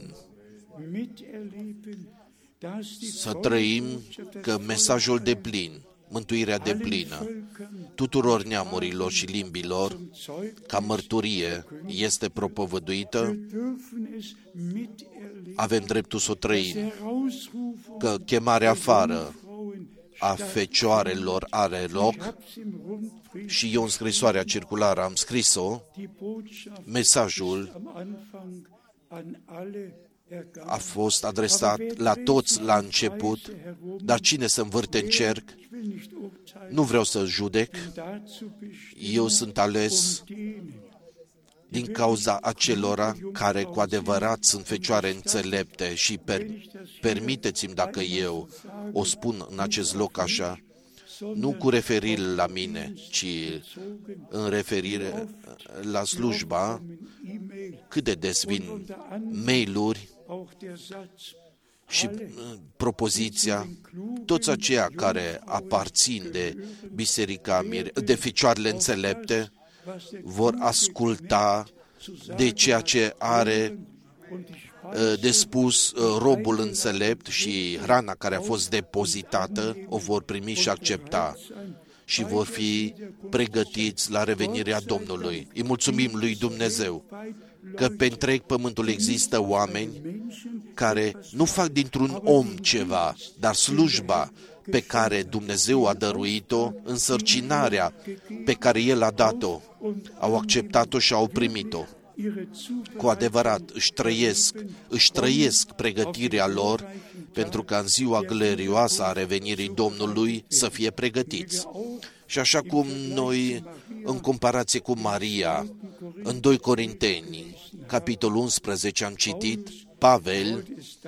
Să trăim că mesajul deplin, mântuirea deplină, tuturor neamurilor și limbilor, ca mărturie, este propovăduită. Avem dreptul să o trăim. Că chemarea afară a fecioarelor are loc și eu în scrisoarea circulară am scris-o. Mesajul a fost adresat la toți la început, dar cine se învârte în cerc, nu vreau să judec, eu sunt ales din cauza acelora care cu adevărat sunt fecioare înțelepte și permiteți-mi, dacă eu o spun în acest loc așa, nu cu referire la mine, ci în referire la slujba, cât de des vin mail-uri și propoziția, toți aceia care aparțin de biserica, de fecioarele înțelepte, vor asculta de ceea ce are de spus robul înțelept și hrana care a fost depozitată o vor primi și accepta și vor fi pregătiți la revenirea Domnului. Îi mulțumim lui Dumnezeu că pe întreg pământul există oameni care nu fac dintr-un om ceva, dar slujba pe care Dumnezeu a dăruit-o, însărcinarea pe care El a dat-o, au acceptat-o și au primit-o. Cu adevărat își trăiesc pregătirea lor pentru ca în ziua glorioasă a revenirii Domnului să fie pregătiți. Și așa cum noi, în comparație cu Maria, în 2 Corinteni, capitolul 11, am citit, Pavel,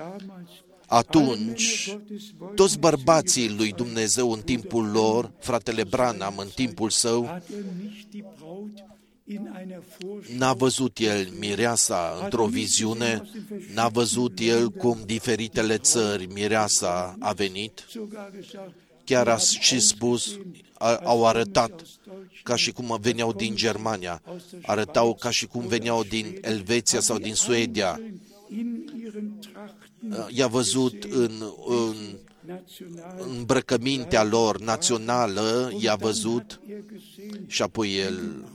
atunci, toți bărbații lui Dumnezeu în timpul lor, fratele Branham în timpul său, n-a văzut el mireasa într-o viziune, n-a văzut el cum diferitele țări mireasa a venit, chiar a și spus, au arătat ca și cum veneau din Germania, arătau ca și cum veneau din Elveția sau din Suedia. I-a văzut în îmbrăcămintea lor națională, i-a văzut și apoi el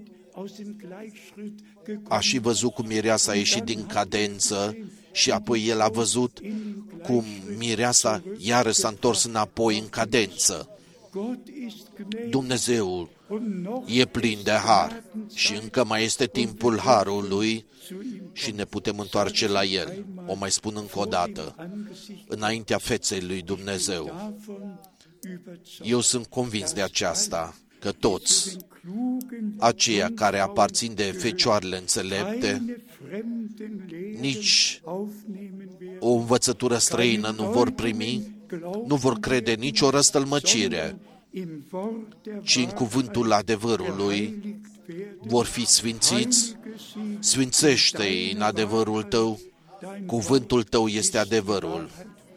a și văzut cum mireasa a ieșit din cadență și apoi el a văzut cum mireasa iară s-a întors înapoi în cadență. Dumnezeu e plin de har și încă mai este timpul harului și ne putem întoarce la El. O mai spun încă o dată, înaintea feței lui Dumnezeu. Eu sunt convins de aceasta, că toți aceia care aparțin de fecioarele înțelepte, nici o învățătură străină nu vor primi, nu vor crede nicio răstălmăcire, ci în cuvântul adevărului vor fi sfințiți. Sfințește-i în adevărul tău, cuvântul tău este adevărul.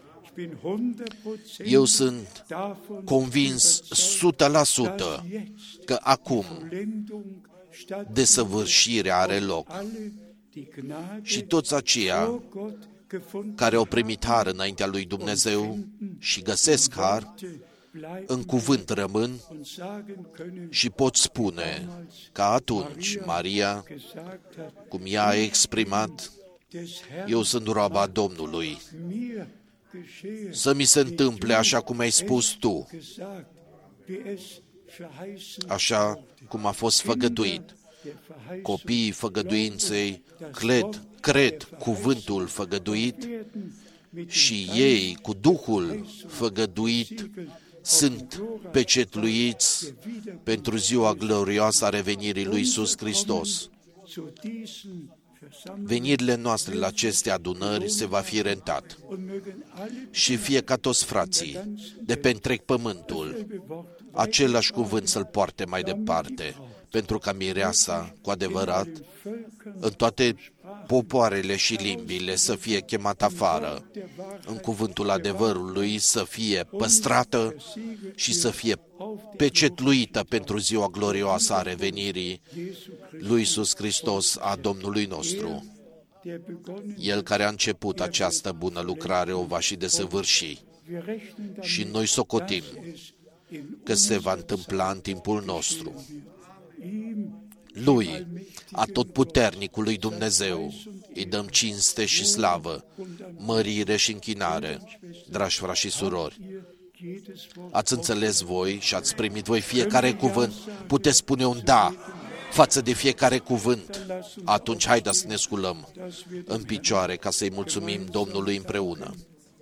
Eu sunt convins 100% că acum desăvârșirea are loc. Și toți aceia care au primit har înaintea lui Dumnezeu și găsesc har, în cuvânt rămân și pot spune că atunci Maria, cum ea a exprimat, eu sunt roaba Domnului, să mi se întâmple așa cum ai spus tu, așa cum a fost făgăduit. Copiii făgăduinței cred cuvântul făgăduit și ei, cu Duhul făgăduit, sunt pecetluiți pentru ziua glorioasă a revenirii lui Iisus Hristos. Venirile noastre la aceste adunări se va fi rentat. Și fie ca toți frații de pe întreg pământul același cuvânt să-l poarte mai departe, pentru ca mireasa, cu adevărat, în toate popoarele și limbile să fie chemat afară, în cuvântul adevărului să fie păstrată și să fie pecetluită pentru ziua glorioasă a revenirii lui Iisus Hristos, a Domnului nostru. El care a început această bună lucrare o va și desăvârși. Și noi socotim că se va întâmpla în timpul nostru. Lui, atotputernicului Dumnezeu, îi dăm cinste și slavă, mărire și închinare. Dragi frați și surori, ați înțeles voi și ați primit voi fiecare cuvânt? Puteți spune un da față de fiecare cuvânt? Atunci haideți să ne sculăm în picioare ca să-i mulțumim Domnului împreună.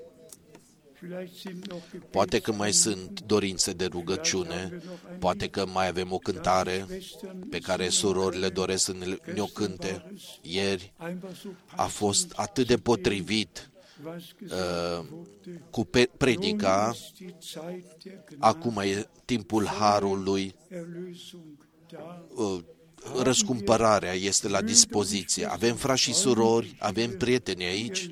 Poate că mai sunt dorințe de rugăciune, poate că mai avem o cântare pe care surorile doresc să ne-o cânte. Ieri a fost atât de potrivit cu predica, acum e timpul harului, răscumpărarea este la dispoziție. Avem frați și surori, avem prieteni aici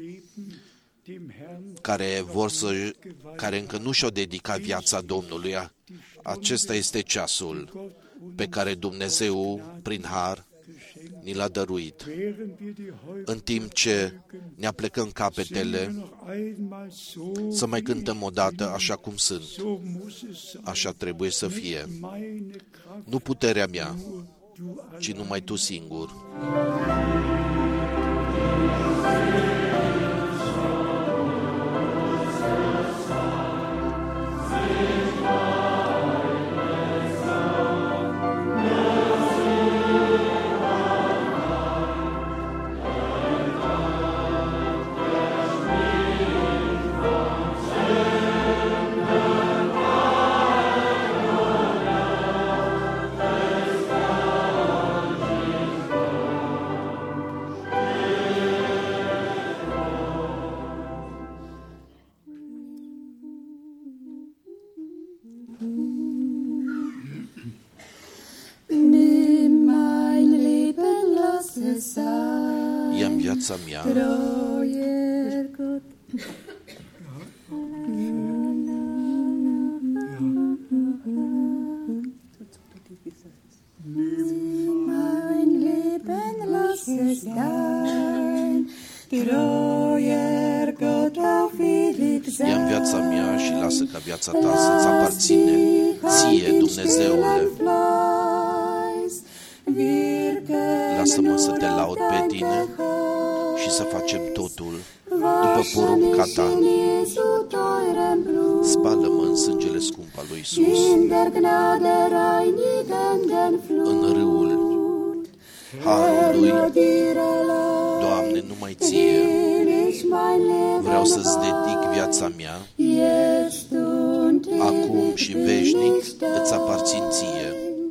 care încă nu și-au dedicat viața Domnului. Acesta este ceasul pe care Dumnezeu, prin har, ni l-a dăruit. În timp ce ne aplecăm capetele, să mai cântăm o dată așa cum sunt. Așa trebuie să fie. Nu puterea mea, ci numai Tu singur. Ia-mi viața mea. Ia-mi viața mea și lasă ca viața Ta să-ți aparține Ție, Dumnezeule. Lasă-mă să Te laud pe Tine și să facem totul după porunca Ta. Spală-mă în sângele scump al lui Iisus, în râul harului. Doamne, numai Ție vreau să-ți dedic viața mea, acum și veșnic îți aparțin Ție.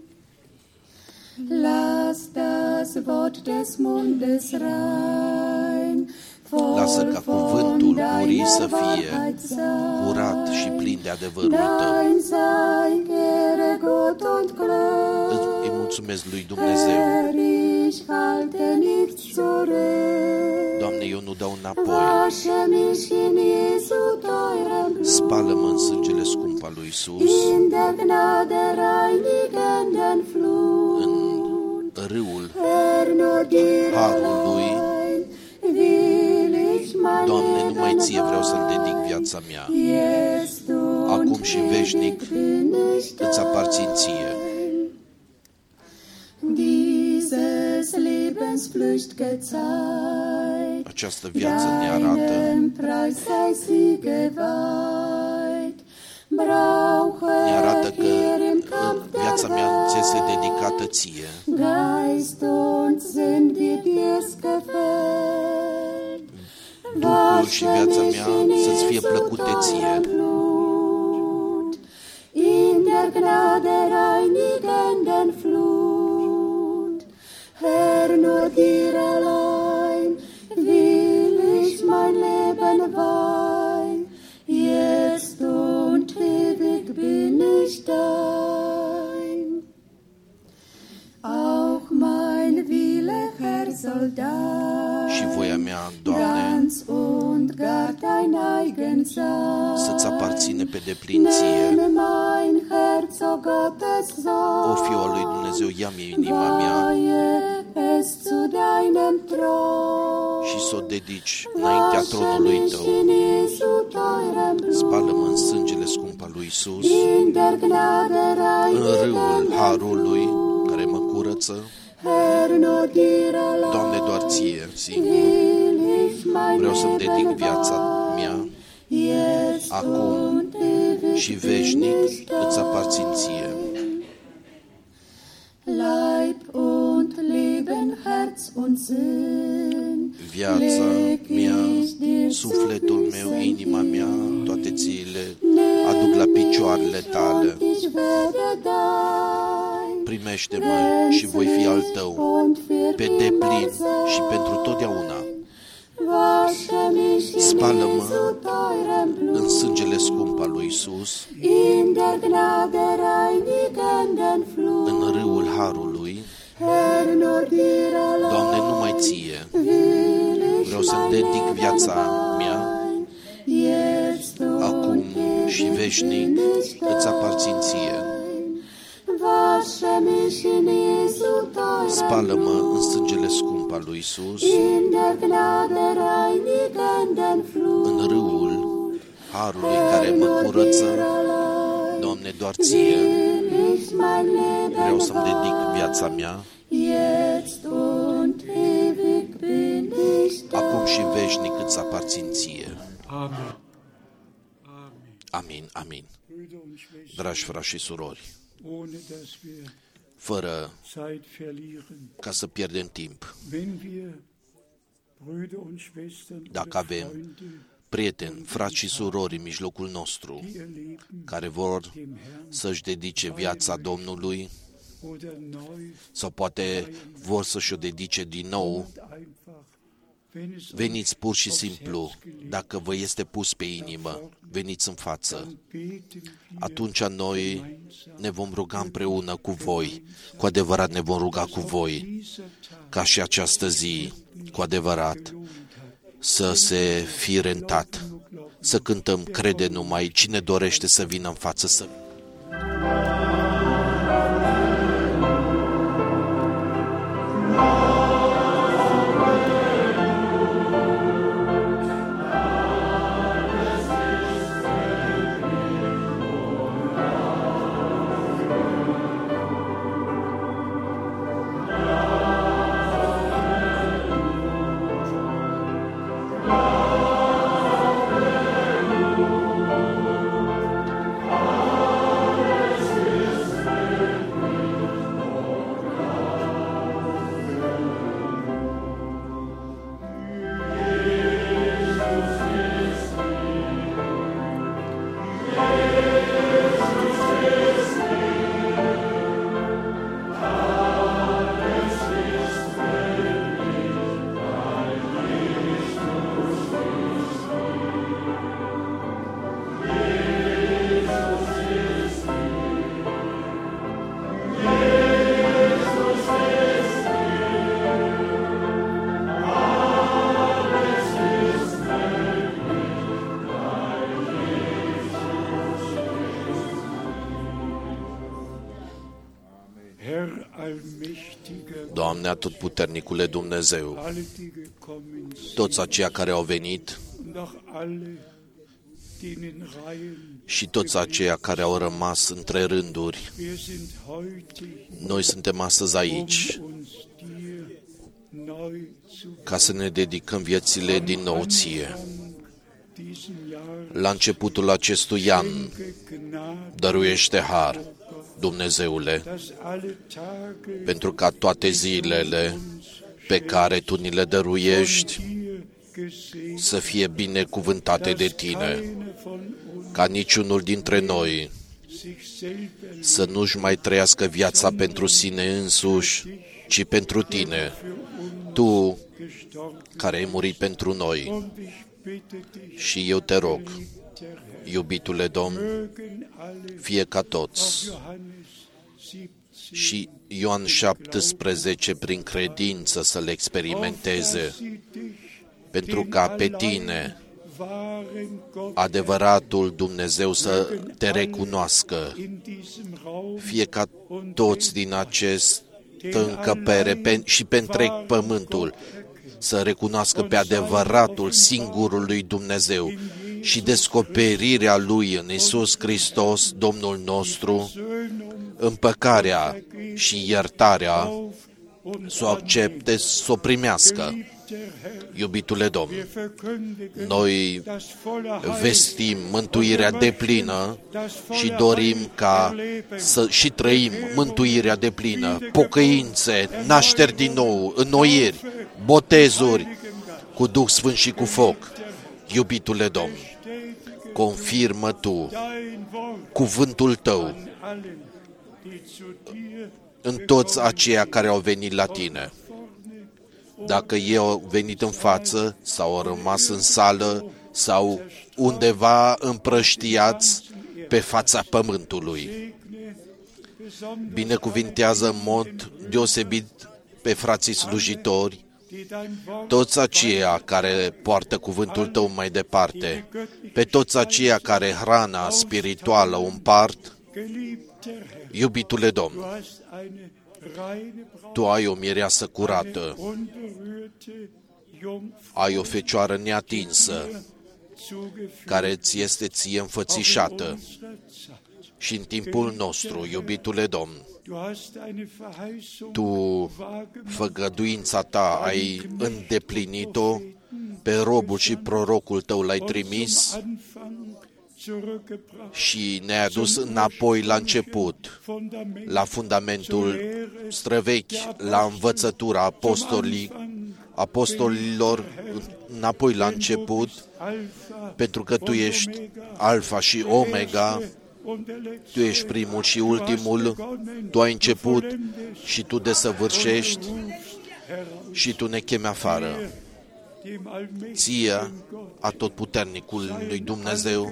Lasă ca cuvântul gurii să fie curat și plin de adevărul Tău. Îi mulțumesc lui Dumnezeu. Doamne, eu nu dau înapoi. Spală-mă în sângele scump al lui Iisus, în râul harului. Doamne, numai Ție vreau să-mi dedic viața mea. Acum și veșnic îți aparțin Ție. Această viață ne arată că viața mea ți este dedicată Ție. Duhul și viața mea să-ți fie plăcute Ție. In der Gnade reinigenden Flut, Herr, nur dir allein will ich mein Leben weihen, jetzt und ewig bin ich dein. Auch mein Wille, Herr, soll dein, Și voia mea, Doamne, ganz und gar dein eigen sein. să-ți aparține pe deplin Ție. Nehme mein Herz, o Gottes Sohn, O Fiul al lui Dumnezeu, ia-mi inima mea weihe es zu deinem Thron. și să o dedici înaintea tronului Tău. In Jesu teurem Blut, Spală-mă în sângele scump al lui Iisus, in der Gnade în râul reinigenden harului care mă curăță. Herr, nur dir allein Doamne, doar Ție, singur, will ich mein vreau să-mi dedic Leben viața mea, jetzt acum und ewig și veșnic bin ich îți aparțin Ție. Leib und Leben, Herz und Sinn, Viața mea, sufletul meu, inima mea, toate Ți le aduc la picioarele Tale. und ich werde dein, Primește-mă și voi fi al Tău, und für pe deplin și pentru totdeauna. wasche mich in Spală-mă Jesu teurem Blut, în sângele scump al lui Iisus, in der Gnade reinigenden Flut, în râul harului. Herr, nur dir allein Doamne, numai Ție will ich vreau să-mi dedic viața mea, jetzt acum und și ewig veșnic bin ich îți aparțin Ție. wasche mich in Jesu teurem Spală-mă în sângele scump al lui Iisus, in der Gnade reinigenden Flut, în râul harului care mă curăță. Doamne, doar Ție will ich mein vreau Leben să-mi dedic viața mea, jetzt und ewig bin ich acum și veșnic îți aparțin Ție. Amen. Amin, amin. Brüder und Schwestern, Dragi frați și surori, ohne dass wir fără Zeit verlieren, ca să pierdem timp, wenn wir Brüder und Schwestern dacă oder avem Freunde, prieteni, frați și surori în mijlocul nostru, die ihr Leben care vor dem Herrn să-și dedice viața Domnului oder neu sau poate vor să-și o dedice din nou, und einfach, wenn es veniți pur și aufs simplu, Herz gelegt, dacă vă este pus pe inimă, veniți în față. dann beten wir Atunci noi ne vom ruga împreună cu voi, cu adevărat ne vom ruga cu voi, dieser Tag ca și această zi, cu adevărat, să se fi rentat, să cântăm crede numai, cine dorește să vină în față să Doamne Atotputernicule Dumnezeu, toți aceia care au venit și toți aceia care au rămas între rânduri, noi suntem astăzi aici ca să ne dedicăm viețile din nou Ție. La începutul acestui an, dăruiește har, Dumnezeule, pentru ca toate zilele pe care Tu ni le dăruiești să fie binecuvântate de Tine, ca niciunul dintre noi să nu-și mai trăiască viața pentru sine însuși, ci pentru Tine, Tu care ai murit pentru noi. Și eu te rog, iubitule Domn, fie ca toți. Și Ioan 17, prin credință să le experimenteze, pentru ca pe Tine, adevăratul Dumnezeu, să te recunoască. Fie ca toți din această încăpere și pe întreg pământul să recunoască pe adevăratul singurului Dumnezeu și descoperirea Lui în Iisus Hristos, Domnul nostru, împăcarea și iertarea, să o accepte, să o primească. Iubitule Domn, noi vestim mântuirea deplină și dorim ca să și trăim mântuirea deplină, pocăințe, nașteri din nou, înnoiri, botezuri cu Duh Sfânt și cu foc. Iubitule Domn, confirmă Tu cuvântul Tău în toți aceia care au venit la Tine. Dacă ei au venit în față sau au rămas în sală sau undeva împrăștiați pe fața pământului. Binecuvintează în mod deosebit pe frații slujitori, toți aceia care poartă cuvântul Tău mai departe, pe toți aceia care hrana spirituală o împart. Iubitule Domn, Tu ai o mireasă curată, ai o fecioară neatinsă, care Ți este Ție înfățișată. Și în timpul nostru, iubitule Domn, Tu, făgăduința Ta, ai îndeplinit-o, pe robul și prorocul Tău l-ai trimis și ne-ai adus înapoi la început, la fundamentul străvechi, la învățătura apostolilor, înapoi la început, pentru că Tu ești Alfa și Omega, Tu ești primul și ultimul, Tu ai început și Tu desăvârșești și Tu ne chemi afară. Ție, Atotputernicului Dumnezeu,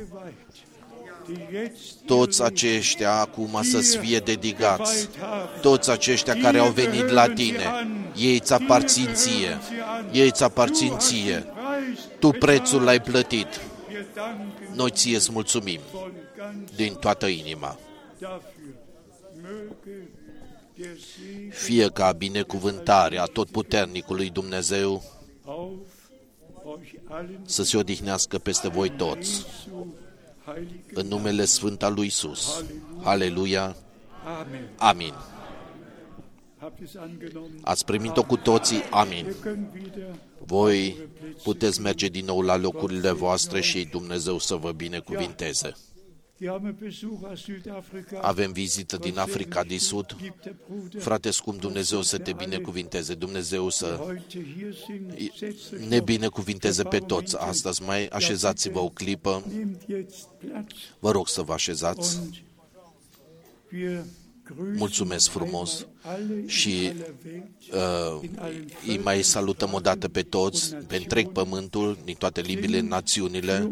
toți aceștia acum să-ți fie dedicați, toți aceștia care au venit la Tine, ei îți aparțin Ție, ei îți aparțin Ție, Tu prețul l-ai plătit, noi Ție îți mulțumim din toată inima. Fie ca binecuvântarea Atotputernicului Dumnezeu să se odihnească peste voi toți, în numele Sfânt al lui Iisus. Aleluia! Amin! Ați primit-o cu toții? Amin! Voi puteți merge din nou la locurile voastre și Dumnezeu să vă binecuvinteze. Avem vizită din Africa de Sud. Frate scump, Dumnezeu să te binecuvinteze, Dumnezeu să ne binecuvinteze pe toți. Astăzi mai așezați-vă o clipă. Vă rog să vă așezați. Mulțumesc frumos și îi mai salutăm odată pe toți, pe întreg pământul, din toate limbile, națiunile.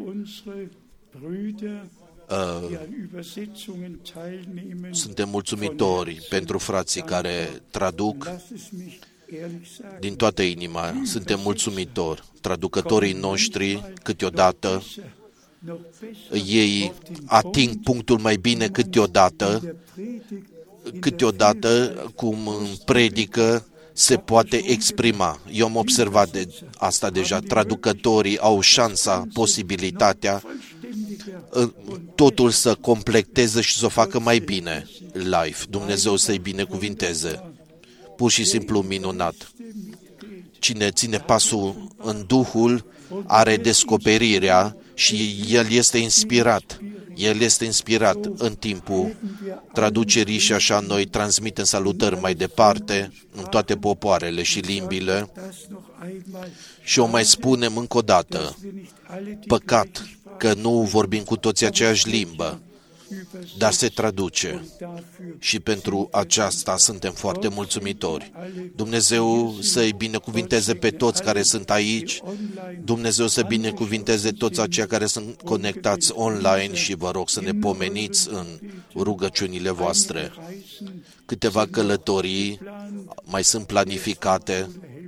Suntem mulțumitori pentru frații care traduc din toată inima. Suntem mulțumitori. Traducătorii noștri câteodată ei ating punctul mai bine câteodată cum predică se poate exprima. Eu am observat asta deja. Traducătorii au șansa, posibilitatea, totul să completeze și să o facă mai bine live. Dumnezeu să-i binecuvinteze. Pur și simplu minunat. Cine ține pasul în Duhul are descoperirea și el este inspirat. El este inspirat în timpul traducerii și așa noi transmitem salutări mai departe în toate popoarele și limbile. Și o mai spunem încă o dată, păcat că nu vorbim cu toți aceeași limbă, dar se traduce. Și pentru aceasta suntem foarte mulțumitori. Dumnezeu să-i binecuvinteze pe toți care sunt aici. Dumnezeu să binecuvinteze toți aceia care sunt conectați online și vă rog să ne pomeniți în rugăciunile voastre. Câteva călătorii mai sunt planificate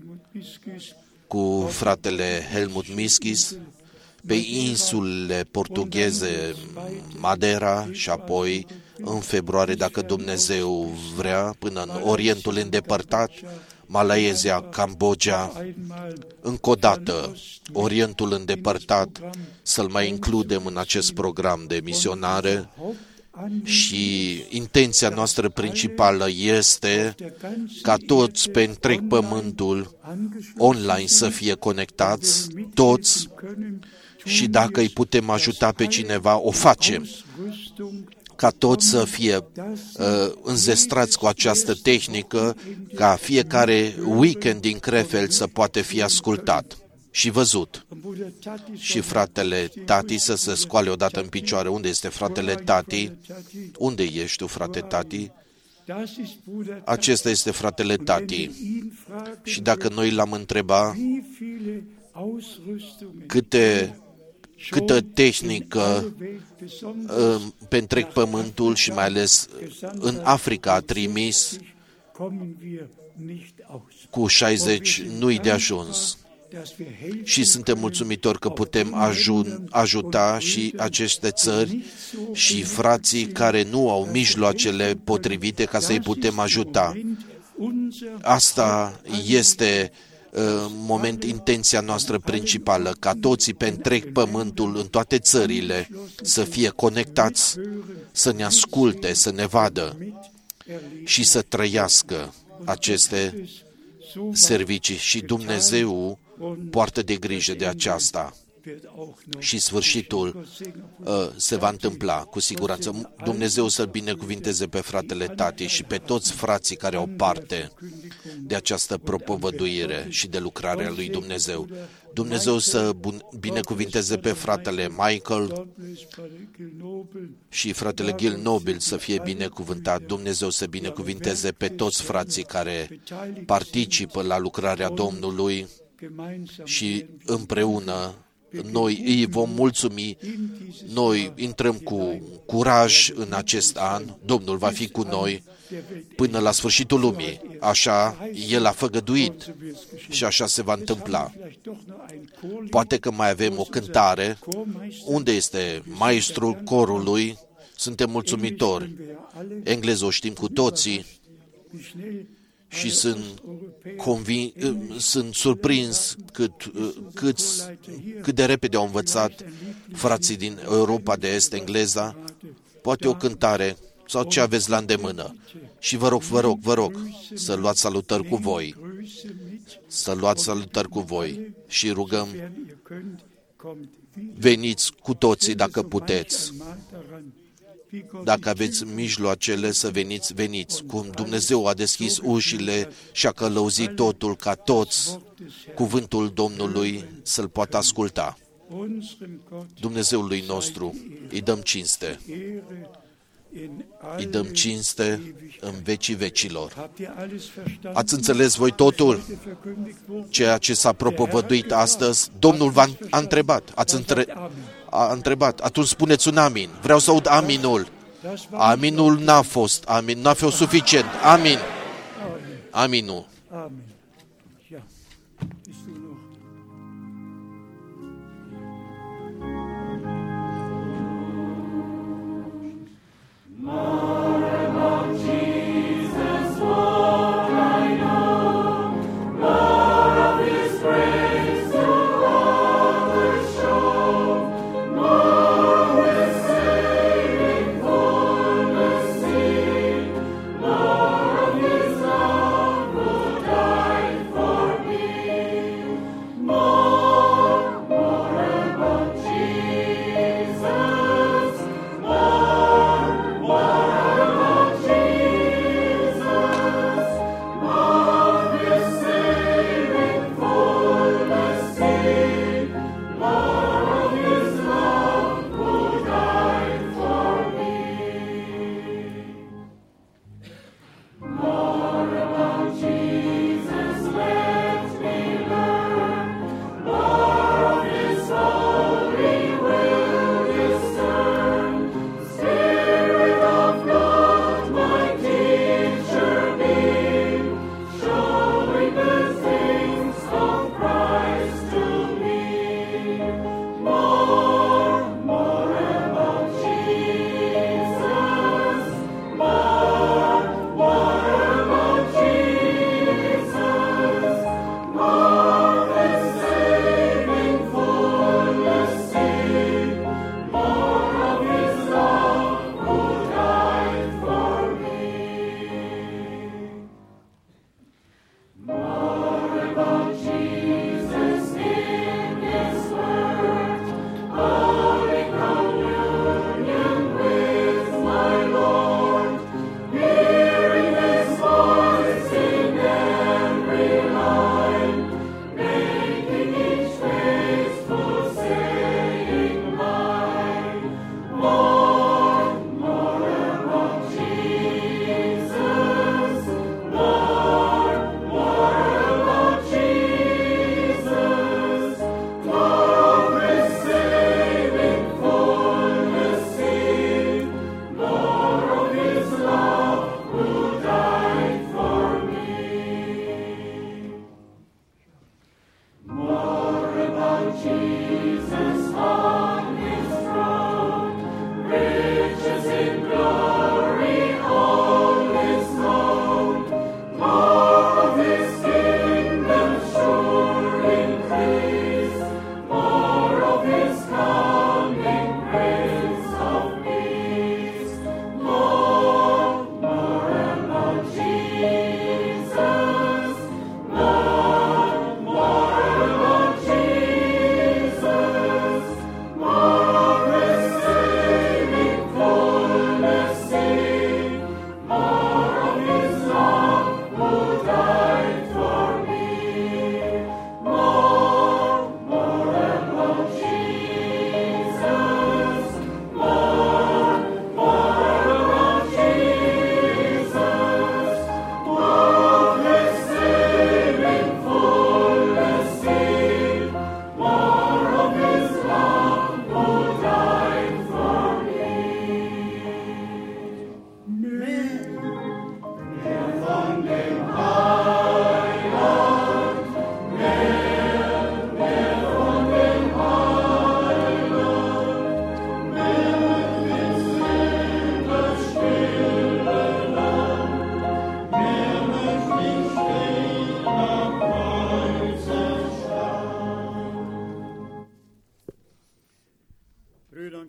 cu fratele Helmut Miskis pe insulele portugheze Madeira și apoi în februarie, dacă Dumnezeu vrea, până în Orientul îndepărtat, Malaysia, Cambodgia, încă o dată Orientul îndepărtat, să-l mai includem în acest program de misionare. Și intenția noastră principală este ca toți pe întreg pământul online să fie conectați, toți, și dacă îi putem ajuta pe cineva, o facem, ca toți să fie înzestrați cu această tehnică, ca fiecare weekend din Krefeld să poate fi ascultat și văzut. Și fratele Tati să se scoale odată în picioare. Unde este fratele Tati? Unde ești tu, frate Tati? Acesta este fratele Tati. Și dacă noi l-am întrebat câtă tehnică pe întreg pământul și mai ales în Africa a trimis, cu 60 nu-i de ajuns. Și suntem mulțumitori că putem ajuta și aceste țări și frații care nu au mijloacele potrivite ca să-i putem ajuta. Asta este moment intenția noastră principală, ca toții pe întreg pământul, în toate țările, să fie conectați, să ne asculte, să ne vadă și să trăiască aceste servicii. Și Dumnezeu poartă de grijă de aceasta. Și sfârșitul se va întâmpla, cu siguranță. Dumnezeu să-l binecuvinteze pe fratele Tati și pe toți frații care au parte de această propovăduire și de lucrarea lui Dumnezeu. Dumnezeu să binecuvinteze pe fratele Michael și fratele Gil Nobil să fie binecuvântat. Dumnezeu să binecuvinteze pe toți frații care participă la lucrarea Domnului și împreună noi îi vom mulțumi, noi intrăm cu curaj în acest an, Domnul va fi cu noi până la sfârșitul lumii. Așa El a făgăduit și așa se va întâmpla. Poate că mai avem o cântare. Unde este maestrul corului? Suntem mulțumitori. Engleză o știm cu toții. Și sunt surprins cât de repede au învățat frații din Europa de Est engleza. Poate o cântare sau ce aveți la îndemână. Și vă rog să luați salutări cu voi. Să luați salutări cu voi și rugăm, veniți cu toții dacă puteți. Dacă aveți mijloacele să veniți. Cum Dumnezeu a deschis ușile și a călăuzit totul ca toți cuvântul Domnului să-l poată asculta. Dumnezeului nostru îi dăm cinste. Îi dăm cinste în vecii vecilor. Ați înțeles voi totul? Ceea ce s-a propovăduit astăzi, Domnul a întrebat. A întrebat. Atunci spuneți un amin. Vreau să aud aminul. Aminul n-a fost suficient. Amin. Aminul. More of Jesus, what I know.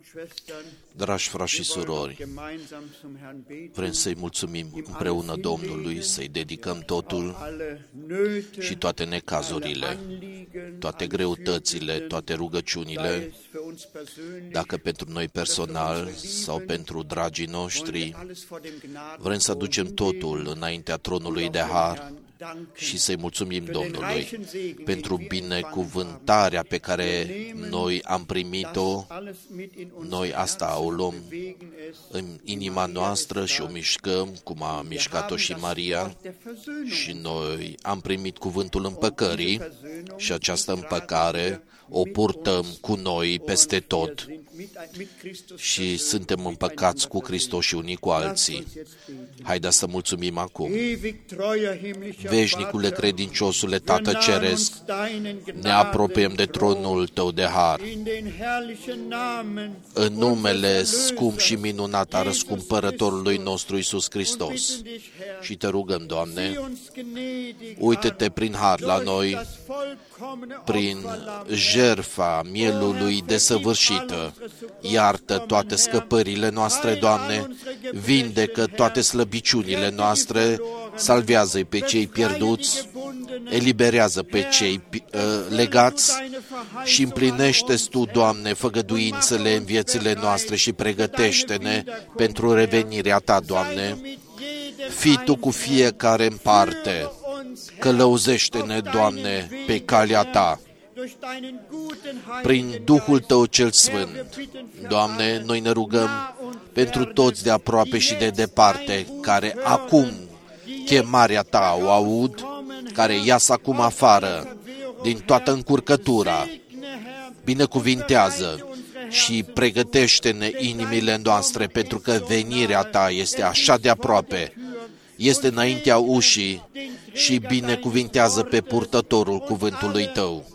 Dragi frați și surori, vrem să-i mulțumim împreună Domnului, să-i dedicăm totul și toate necazurile, toate greutățile, toate rugăciunile, dacă pentru noi personal sau pentru dragii noștri. Vrem să aducem totul înaintea tronului de har și să-i mulțumim Domnului pentru binecuvântarea pe care noi am primit-o. Noi asta o luăm în inima noastră și o mișcăm, cum a mișcat-o și Maria, și noi am primit cuvântul împăcării și această împăcare o purtăm cu noi peste tot și suntem împăcați cu Hristos și unii cu alții. Haideți să mulțumim acum. Veșnicule credinciosule, Tată Ceresc, ne apropiem de tronul Tău de har. În numele scump și minunat a răscumpărătorului nostru Iisus Hristos. Și Te rugăm, Doamne, uite-Te prin har la noi, prin jertfa mielului desăvârșită. Iartă toate scăpările noastre, Doamne, vindecă toate slăbiciunile noastre, salvează-i pe cei pierduți, eliberează pe cei legați și împlinește-ți Tu, Doamne, făgăduințele în viețile noastre și pregătește-ne pentru revenirea Ta, Doamne. Fii Tu cu fiecare în parte, călăuzește-ne, Doamne, pe calea Ta, prin Duhul Tău cel Sfânt. Doamne, noi ne rugăm pentru toți de aproape și de departe, care acum chemarea Ta o aud, care iasă acum afară din toată încurcătura. Binecuvintează și pregătește-ne inimile noastre, pentru că venirea Ta este așa de aproape, este înaintea ușii, și binecuvintează pe purtătorul cuvântului Tău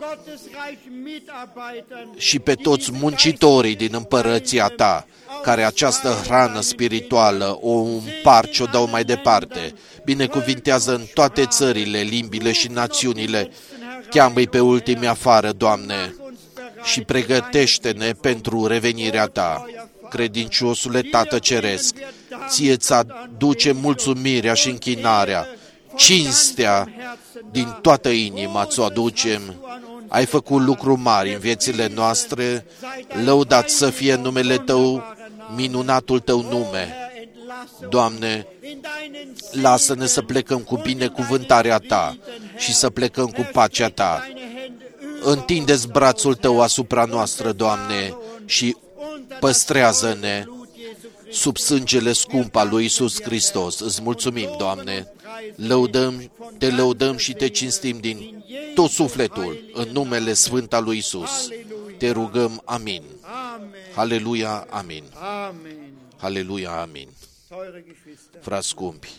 și pe toți muncitorii din împărăția Ta, care această hrană spirituală o împart și o dau mai departe. Binecuvintează în toate țările, limbile și națiunile. Cheamă-i pe ultimii afară, Doamne, și pregătește-ne pentru revenirea Ta. Credinciosule Tată Ceresc, Ție-ți aduce mulțumirea și închinarea, cinstea din toată inima ți-o aducem. Ai făcut lucruri mari în viețile noastre, lăudat să fie numele Tău, minunatul Tău nume. Doamne, lasă-ne să plecăm cu binecuvântarea Ta și să plecăm cu pacea Ta. Întinde-ți brațul Tău asupra noastră, Doamne, și păstrează-ne sub sângele scump al lui Iisus Hristos. Îți mulțumim, Doamne, Te lăudăm și Te cinstim din tot sufletul, în numele sfânt al lui Iisus. Te rugăm, amin. Haleluia, amin. Haleluia, amin. Frați scumpi,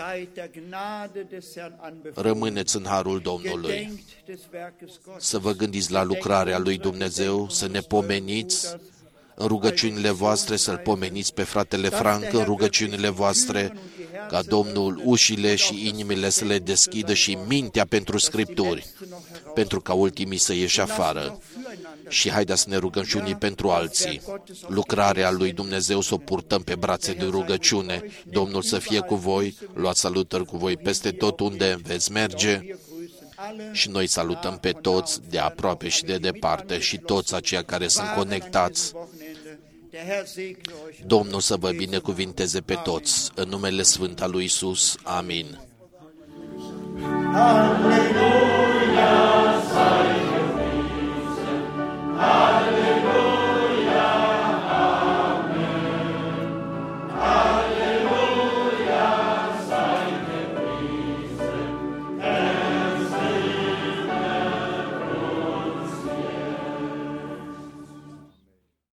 rămâneți în harul Domnului, să vă gândiți la lucrarea lui Dumnezeu, să ne pomeniți în rugăciunile voastre, să-L pomeniți pe fratele Frank în rugăciunile voastre, ca Domnul ușile și inimile să le deschidă și mintea pentru Scripturi, pentru ca ultimii să ieși afară. Și haideți să ne rugăm și unii pentru alții. Lucrarea lui Dumnezeu să o purtăm pe brațe de rugăciune. Domnul să fie cu voi, luați salutări cu voi peste tot unde veți merge. Și noi salutăm pe toți de aproape și de departe și toți aceia care sunt conectați. Domnul să vă binecuvinteze pe toți, în numele sfânt al lui Iisus. Amin. Aleluia!